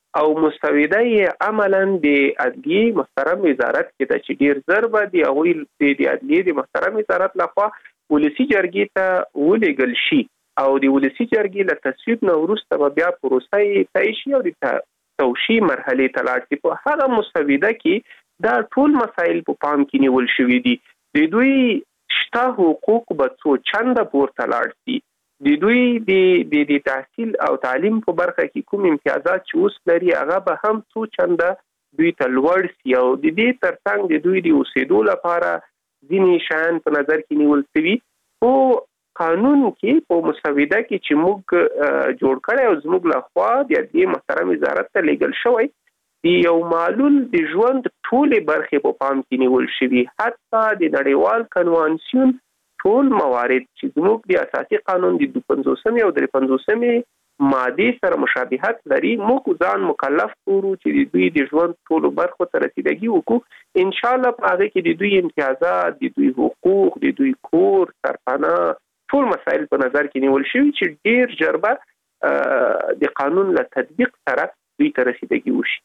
او مسوده یې عملاً د عدلیې محترم وزارت کې د چې ډیر زر به د هغوی د عدلیې د محترم وزارت لخوا ولسی جرګې ته ولېږل شي او د ولسی جرګې له تصویب نه وروسته به بیا پروسه یې طی شي او د توشیح مرحلې ته لاړ شي. په هغه مسوده کې دا ټول مسایل په پام کې نیول شوي دي. د دوی شته حقوق به څو چنده پورته لاړ شي. د دوی د د تحصیل او تعلیم په برخه کې کوم امتیازات چې اوس لري هغه به هم څو چنده دوی ته لوړ شي او د دې ترڅنګ د دوی د اوسېدو لپاره ځینې شیان په نظر کې نیول شوي. خو قانون کې په مسوده کې چې موږ جوړ کړی او زموږ لخوا د عدلیې محترم وزارت ته لیږل شوی د یو معلول د ژوند ټولې برخې په پام کې نیول شوي، حتی د نړیوال کنوانسیون ټول موارد چې زموږ د اساسي قانون د دوه پنځوسمې او درې پنځوسمې مادې سره مشابهت لري. موږ ځان مکلف کړو چې د دوی د ژوند ټولو برخو ته رسیدګي وکړو. ان شاء الله په هغه کې د دوی امتیازات، د دوی حقوق، د دوی کور، سرپناه ټول مسایل په نظر کې نیول شوي چې ډیر ژر به د قانون له تطبیق سره دوی ته رسیدګي وشي.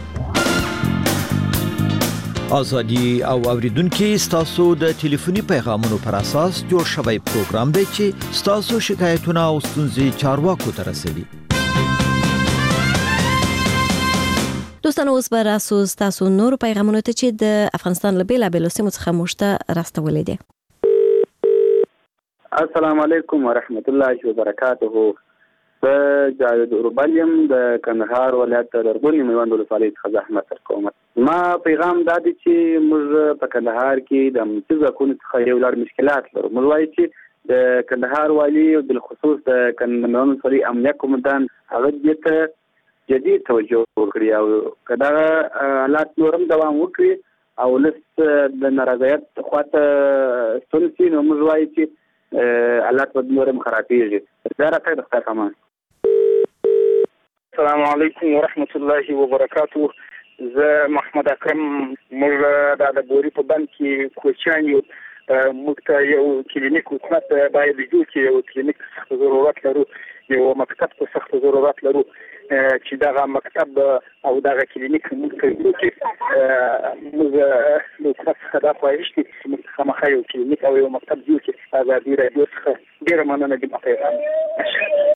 ازادي او اوریدونکو ستاسو د ټلیفوني پیغامونو پر اساس جوړ شوی پروګرام دی چې ستاسو شکایتونه او ستونزې چارواکو ته رسوي. دوستانو اوس به راسو ستاسو نور پیغامونو ته چې د افغانستان له بیلابیلو سیمو څخه موږ راستولې دي. السلام علیکم ورحمت الله وبرکاته. د جاوید اوربالیم د کندهار ولایت د دربونی میوند ولسوالۍ څخه زحمت کوم. ما پیغام دادی چې موږ په کندهار کې د امنیتي ځواکونو څخه یو لړ مشکلات لرو. موږ وایو چې د کندهار والی او بالخصوص د کندهار ولسوالۍ امنیه قومندان هغه دې ته جدي توجه وکړي او کدا حالات نورم دوام وکړي او لس د نارضایت خواته ستونزې نو موږ وایو چې حالات په نورم خرابېږي. دا راته د ښه السلام علیکم ورحمت الله وبرکاته. زه محمد اکرم، موږ د بوري په بند کې کوچان یو، موږ ته یو کلینیک حکومت باید جوړ کړي، یو کلینیک ضرورت لرو، یو مکتب ته سخت ضرورت لرو چې دغه مکتب او دغه کلینیک موږ ته جوړ کړي. موږ له حکومت څخه دا خواهش کوي چې موږ خامخا یو کلینیک او یو مکتب جوړ کړي. ازادي راډیو څخه ډېره مننه د پیغام.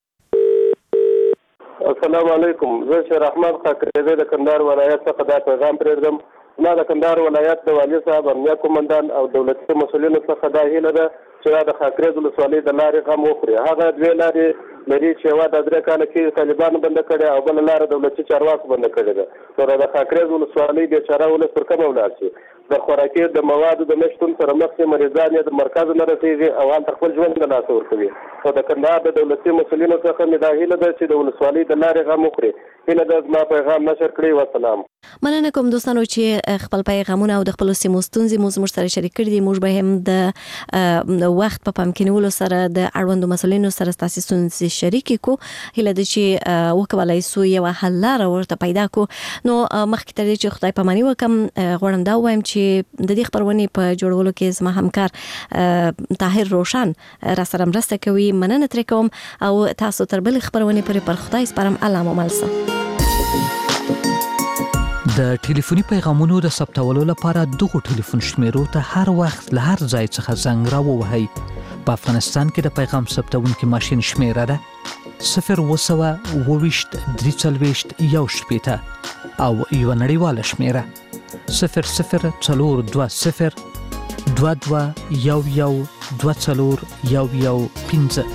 السلام علیکم. زه شیر احمد خاکریزی د کندهار ولایت څخه دا پیغام پرېږدم. ما د کندهار ولایت د والي صاحب، امنیه قومندان او دولتي مسؤلینو څخه دا هیله ده چې دا د خاکریز ولسوالۍ د لارې غم وخوري. هغه دوې لارې لري چې یوه د درې کاله کې طالبانو بنده کړې او بله لاره دولتي چارواکو بنده کړې ده. نو د خاکریز ولسوالۍ بیچاره ولس پر کومه ولاړ شي؟ د خوراکي د موادو د نشتون سره مخ شي، مریضان یې د مرکز نه رسېږي او هلته خپل ژوند له لاسه ورکوي. نو د کندهار د دولتي مسؤلینو څخه مې دا هیله ده چې د ولسوالۍ د لارې غم وخوري. هیله ده زما پیغام نشر کړئ. وسلام. مننه کوم دوستانو چې خپل پیغامونه او د خپل سیمو ستونزې مو زموږ سره شریک کړي دي. موږ به هم د وخت په پام کې نیولو سره د اړوندو مسؤلینو سره ستاسو ستونزې شریک کو. هیله ده چې وکولای سو یو حل لاره ورته پیدا کو. نو مخکې تر دې چې خدای پاماني وکم غواړم دا وایم چې د دې خبرونې په جوړولو کې زما همکار طاهر روشن را سره مرسته کوي. مننه ترې کوم او تاسو تر بل خبرونې پورې پر خدای سپارم. الله مو ملسه. د ټلیفوني پیغامونو د ثبتولو لپاره دغه ټلیفون شمیرو ته هر وخت له هر ځای څخه زنګ راووهئ. په افغانستان کې د پیغام ثبتونکي ماشین شمیره ده صفر اووه سوه اووه ویشت درې څلوېښت یو شپېته او یوه نړیواله شمیره صفر صفر څلور دوه صفر دوه دوه یو یو دوه څلور یو یو پنځه.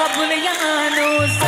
بابلیانو